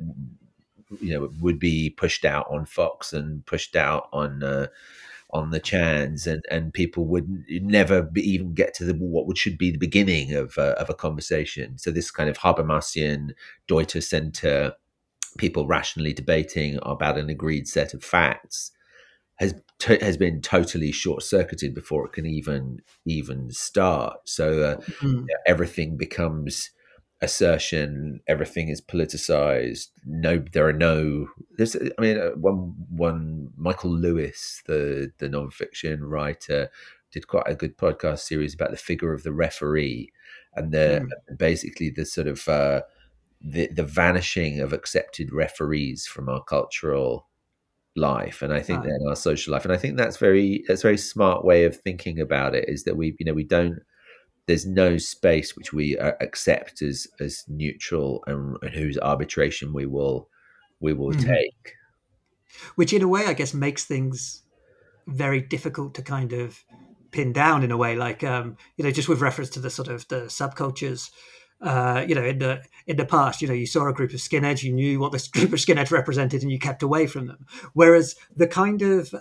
you know, would be pushed out on Fox and pushed out on. Uh, on the chans, and, and people would never be, even get to the, what would should be the beginning of uh, of a conversation. So this kind of Habermasian Deuter Center, people rationally debating about an agreed set of facts, has to, has been totally short circuited before it can even even start. So uh, mm-hmm. everything becomes assertion, everything is politicized. No, there are no. There's, I mean, uh, one one Michael Lewis, the the nonfiction writer, did quite a good podcast series about the figure of the referee, and the mm. basically the sort of uh, the the vanishing of accepted referees from our cultural life, and I think right. that in our social life, and I think that's very that's a very smart way of thinking about it. Is that we you know we don't. There's no space which we uh, accept as as neutral, and, and whose arbitration we will we will mm-hmm. take. Which, in a way, I guess makes things very difficult to kind of pin down. In a way, like um, you know, just with reference to the sort of the subcultures. Uh, you know, in the in the past, you know, you saw a group of skinheads, you knew what this group of skinheads represented, and you kept away from them. Whereas the kind of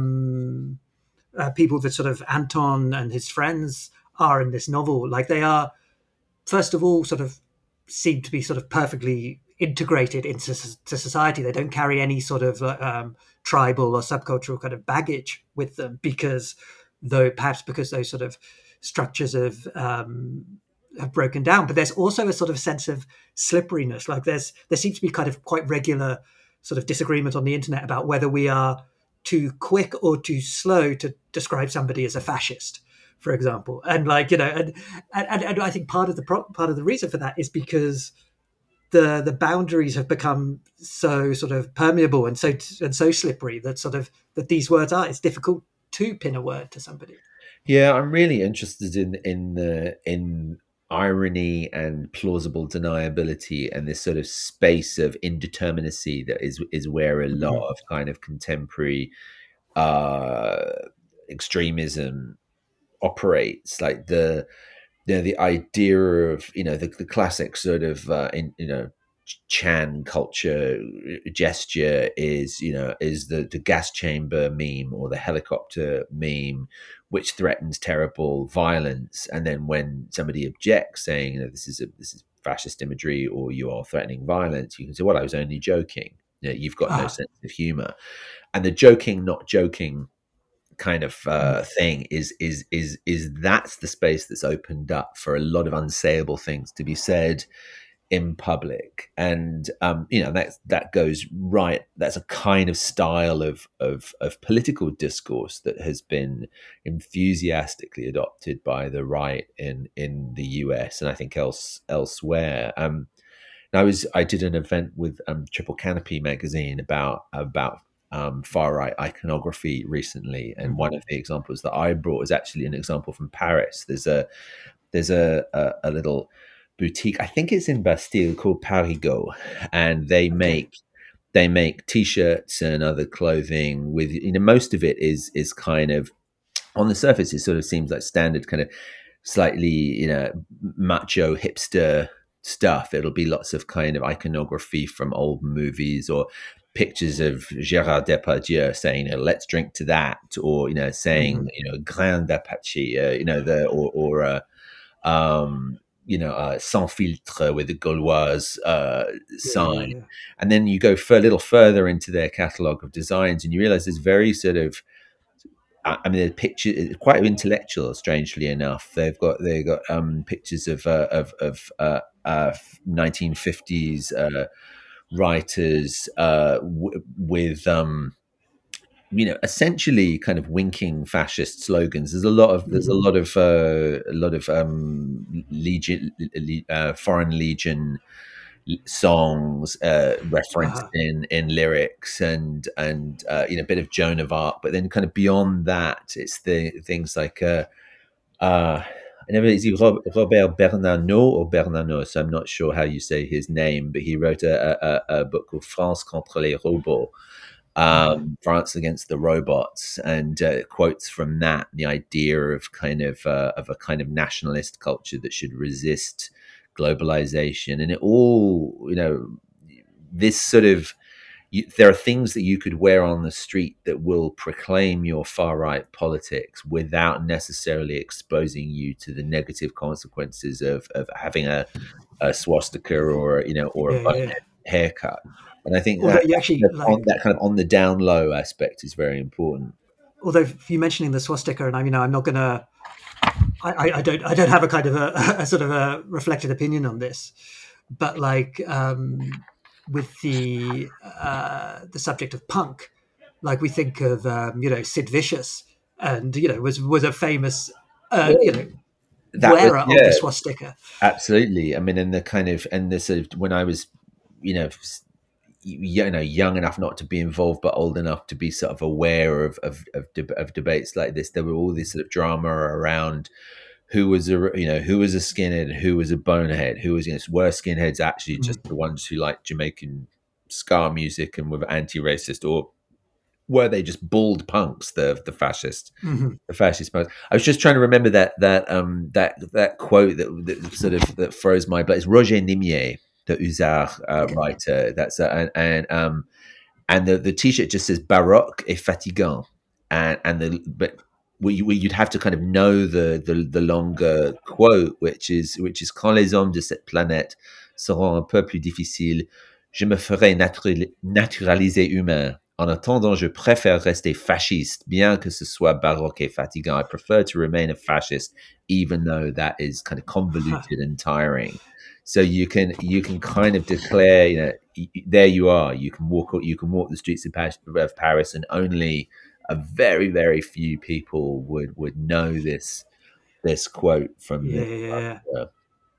um, uh, people that sort of Anton and his friends are in this novel, like they are, first of all, sort of seem to be sort of perfectly integrated into to society. They don't carry any sort of um, tribal or subcultural kind of baggage with them, because though perhaps because those sort of structures have um, have broken down. But there's also a sort of sense of slipperiness. Like there's there seems to be kind of quite regular sort of disagreement on the internet about whether we are too quick or too slow to describe somebody as a fascist, for example. And like, you know, and, and, and I think part of the pro- part of the reason for that is because the the boundaries have become so sort of permeable and so and so slippery that sort of that these words are, it's difficult to pin a word to somebody. Yeah, I'm really interested in in the in irony and plausible deniability, and this sort of space of indeterminacy that is is where a lot mm-hmm. of kind of contemporary uh, extremism operates. Like the the the idea of, you know, the, the classic sort of uh, in, you know, Chan culture gesture is, you know, is the the gas chamber meme or the helicopter meme, which threatens terrible violence, and then when somebody objects, saying, you know, this is a this is fascist imagery or you are threatening violence, you can say, well, I was only joking. You know, you've got ah. no sense of humor. And the joking not joking kind of uh, thing is is is is that's the space that's opened up for a lot of unsayable things to be said in public. And um, you know, that that goes right, that's a kind of style of, of of political discourse that has been enthusiastically adopted by the right in in the U S and I think else elsewhere. um and I was I did an event with um, Triple Canopy magazine about about um, far right iconography recently, and one of the examples that I brought is actually an example from Paris. There's a there's a a, a little boutique, I think it's in Bastille, called Parigot, and they make they make t-shirts and other clothing with, you know, most of it is is kind of, on the surface it sort of seems like standard kind of slightly, you know, macho hipster stuff. It'll be lots of kind of iconography from old movies, or pictures of Gérard Depardieu saying, you know, let's drink to that, or, you know, saying, mm-hmm. you know, Grain d'Apache, uh, you know, the or or uh, um, you know, uh, Sans Filtre with the Gauloise uh, sign, yeah, yeah. And then you go for a little further into their catalogue of designs, and you realise it's very sort of, I mean, the picture is quite intellectual. Strangely enough, they've got they've got um, pictures of uh, of, of uh, uh, nineteen fifties uh, writers uh, w- with um, you know, essentially kind of winking fascist slogans. There's a lot of there's a lot of uh, a lot of um, legion, uh, Foreign Legion songs uh, referenced uh-huh. in in lyrics, and and uh, you know, a bit of Joan of Arc, but then kind of beyond that, it's the things like uh, uh, I never is he Robert Bernanot or Bernanot, so I'm not sure how you say his name, but he wrote a, a, a book called France contre les robots. Um, France against the robots, and uh, quotes from that, the idea of kind of uh, of a kind of nationalist culture that should resist globalization. And it all, you know, this sort of, you, there are things that you could wear on the street that will proclaim your far right politics without necessarily exposing you to the negative consequences of, of having a, a swastika or, you know, or yeah, a bonehead yeah. haircut. And I think although that, actually, that, like, on, that kind of on the down low aspect is very important. Although you mentioning the swastika, and I, you know, I'm not going to, I, I don't, I don't have a kind of a, a sort of a reflected opinion on this, but like um, with the uh, the subject of punk, like we think of um, you know, Sid Vicious, and you know, was was a famous uh, you know that wearer was, yeah, of the swastika. Absolutely. I mean, and the kind of and the sort of, when I was, you know. you know, young enough not to be involved, but old enough to be sort of aware of of, of, de- of debates like this, there were all this sort of drama around who was a, you know, who was a skinhead and who was a bonehead, who was, you know, were skinheads actually just mm-hmm. the ones who liked Jamaican ska music and were anti-racist, or were they just bald punks, the the fascist, mm-hmm. the fascist punks? I was just trying to remember that that um that that quote that, that sort of that froze my blood. It's Roger Nimier, the Hussard uh, okay. writer. That's uh, and and um and the, the t-shirt just says baroque et fatigant, and and the but we you'd have to kind of know the, the the longer quote, which is which is quand les hommes de cette planète seront un peu plus difficiles, je me ferai natu- naturaliser humain. En attendant, je préfère rester fasciste, bien que ce soit baroque et fatigant. I prefer to remain a fascist, even though that is kind of convoluted and tiring. So you can you can kind of declare, you know, there you are. You can walk you can walk the streets of Paris, and only a very very few people would, would know this this quote from yeah, this yeah. Uh,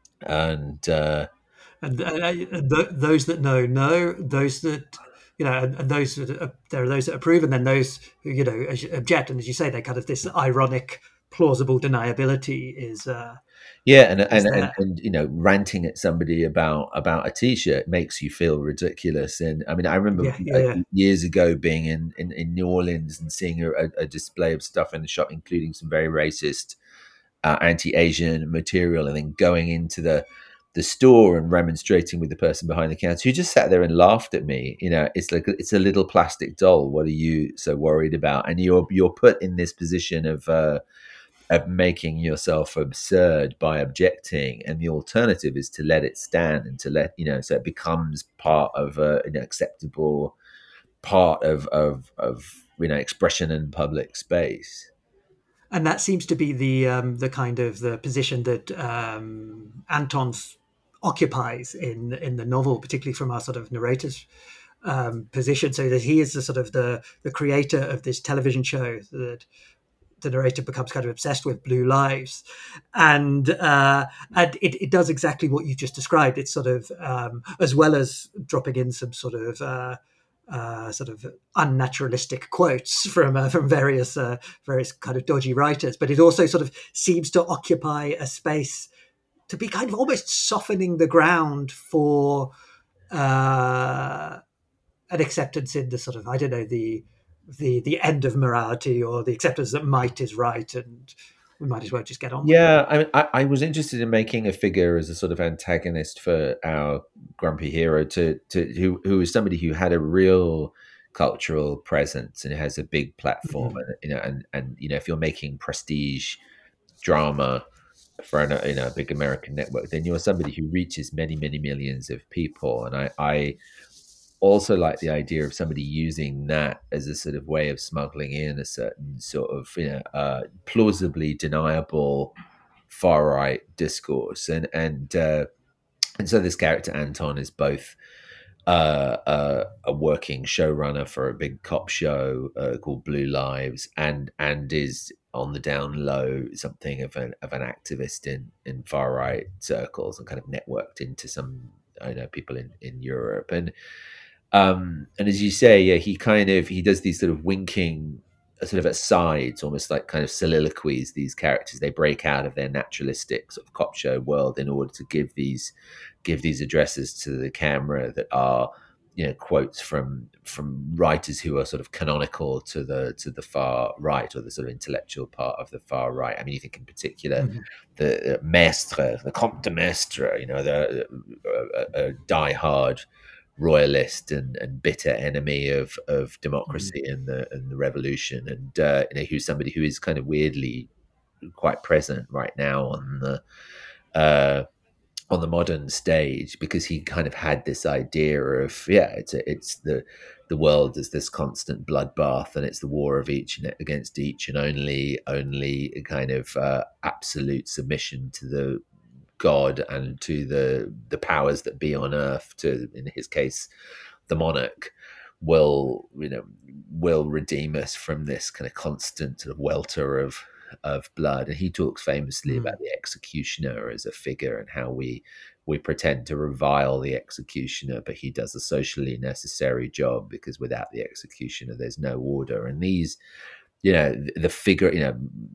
and uh, and uh, th- those that know know, those that, you know, and, and those that uh, there are those that approve, and then those who, you know, object. And as you say, they kind of this ironic, plausible deniability is. Uh, Yeah, and and, and and you know, ranting at somebody about about a t-shirt makes you feel ridiculous. And I mean, I remember yeah, yeah, yeah. years ago being in, in, in New Orleans and seeing a, a display of stuff in the shop, including some very racist, uh, anti-Asian material, and then going into the the store and remonstrating with the person behind the counter who just sat there and laughed at me. You know, it's like, it's a little plastic doll. What are you so worried about? And you're you're put in this position of. Uh, of making yourself absurd by objecting, and the alternative is to let it stand and to let, you know, so it becomes part of a, an acceptable part of of of you know, expression in public space. And that seems to be the um, the kind of the position that um, Anton occupies in in the novel, particularly from our sort of narrator's um, position. So that he is the sort of the the creator of this television show that the narrator becomes kind of obsessed with, Blue Lives, and uh, and it, it does exactly what you just described. It's sort of um, as well as dropping in some sort of uh, uh, sort of unnaturalistic quotes from uh, from various uh, various kind of dodgy writers, but it also sort of seems to occupy a space to be kind of almost softening the ground for uh, an acceptance in the sort of, I don't know, the the the end of morality, or the acceptance that might is right, and we might as well just get on Yeah, with it. I, I I was interested in making a figure as a sort of antagonist for our grumpy hero, to to who who is somebody who had a real cultural presence and has a big platform, Mm-hmm. and you know, and and you know, if you're making prestige drama for an, you know, a big American network, then you're somebody who reaches many many millions of people, and I I also like the idea of somebody using that as a sort of way of smuggling in a certain sort of, you know, uh, plausibly deniable far right discourse, and and uh, and so this character Anton is both uh, uh, a working showrunner for a big cop show uh, called Blue Lives, and and is on the down low something of an of an activist in in far right circles, and kind of networked into some, I know, people in in Europe. And um, and as you say, yeah, he kind of he does these sort of winking, uh, sort of asides, almost like kind of soliloquies. These characters, they break out of their naturalistic sort of cop show world in order to give these give these addresses to the camera that are, you know, quotes from from writers who are sort of canonical to the to the far right, or the sort of intellectual part of the far right. I mean, you think in particular Mm-hmm. the uh, Maistre, the Comte de Maistre, you know, the uh, a, a diehard royalist and, and bitter enemy of of democracy and the and the revolution, and uh, you know, who's somebody who is kind of weirdly quite present right now on the uh, on the modern stage, because he kind of had this idea of, yeah, it's a, it's the the world is this constant bloodbath, and it's the war of each and against each, and only only a kind of uh, absolute submission to the God and to the the powers that be on earth, to, in his case, the monarch, will, you know, will redeem us from this kind of constant sort of welter of of blood. And he talks famously Mm-hmm. about the executioner as a figure, and how we we pretend to revile the executioner, but he does a socially necessary job, because without the executioner there's no order. And these, you know, the figure, you know,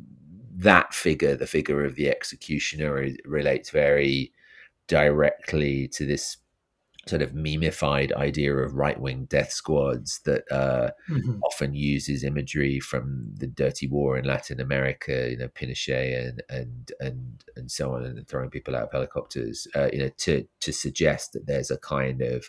that figure, the figure of the executioner, relates very directly to this sort of memified idea of right-wing death squads that uh, Mm-hmm. often uses imagery from the dirty war in Latin America, you know, Pinochet and and and and so on, and throwing people out of helicopters, uh, you know, to to suggest that there's a kind of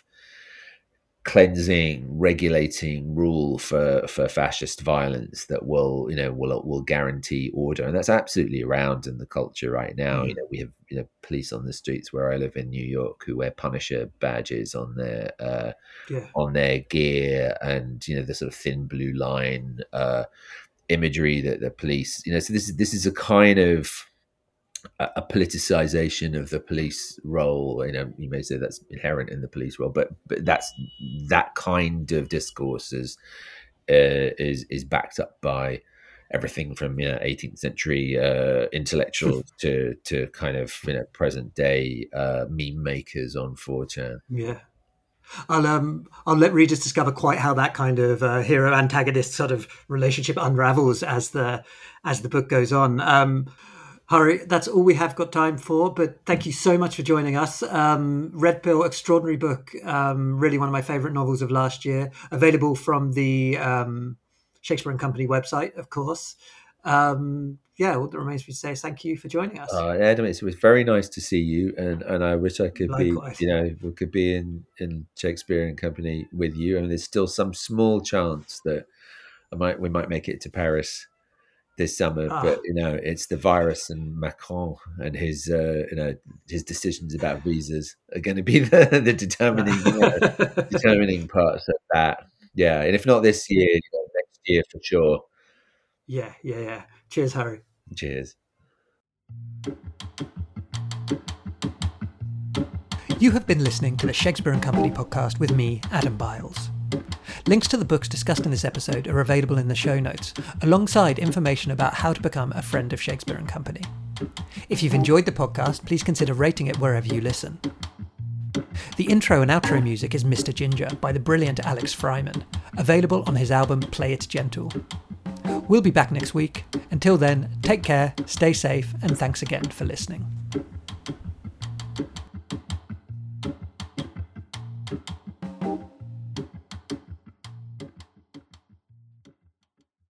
cleansing, regulating rule for for fascist violence that will, you know, will will guarantee order. And that's absolutely around in the culture right now. Mm-hmm. You know, we have, you know, police on the streets where I live in New York who wear Punisher badges on their uh, Yeah. on their gear, and, you know, the sort of thin blue line uh, imagery that the police, you know. So this is this is a kind of a, a politicization of the police role. You know, you may say that's inherent in the police role, but but that's that kind of discourse is uh, is is backed up by everything from, you know, eighteenth century uh, intellectuals to to kind of, you know, present day uh, meme makers on four chan. Yeah. I'll um I'll let readers discover quite how that kind of uh, hero antagonist sort of relationship unravels as the as the book goes on. Um, Hari, that's all we have got time for. But thank you so much for joining us. Um, Red Pill, extraordinary book. Um, really one of my favourite novels of last year. Available from the um, Shakespeare and Company website, of course. Um, yeah, all that remains for me to say is thank you for joining us. Uh, Adam, it was very nice to see you, and, and I wish I could Likewise. be, you know, we could be in, in Shakespeare and Company with you. I mean, there's still some small chance that I might we might make it to Paris this summer, Ah. but, you know, it's the virus, and Macron and his uh, you know, his decisions about visas are going to be the, the determining you know, determining parts of that. Yeah, and if not this year, you know, next year for sure. Yeah, yeah, yeah. Cheers, Harry. Cheers. You have been listening to the Shakespeare and Company podcast with me, Adam Biles. Links to the books discussed in this episode are available in the show notes, alongside information about how to become a friend of Shakespeare and Company. If you've enjoyed the podcast, please consider rating it wherever you listen. The intro and outro music is Mister Ginger by the brilliant Alex Fryman, available on his album Play It Gentle. We'll be back next week. Until then, take care, stay safe, and thanks again for listening.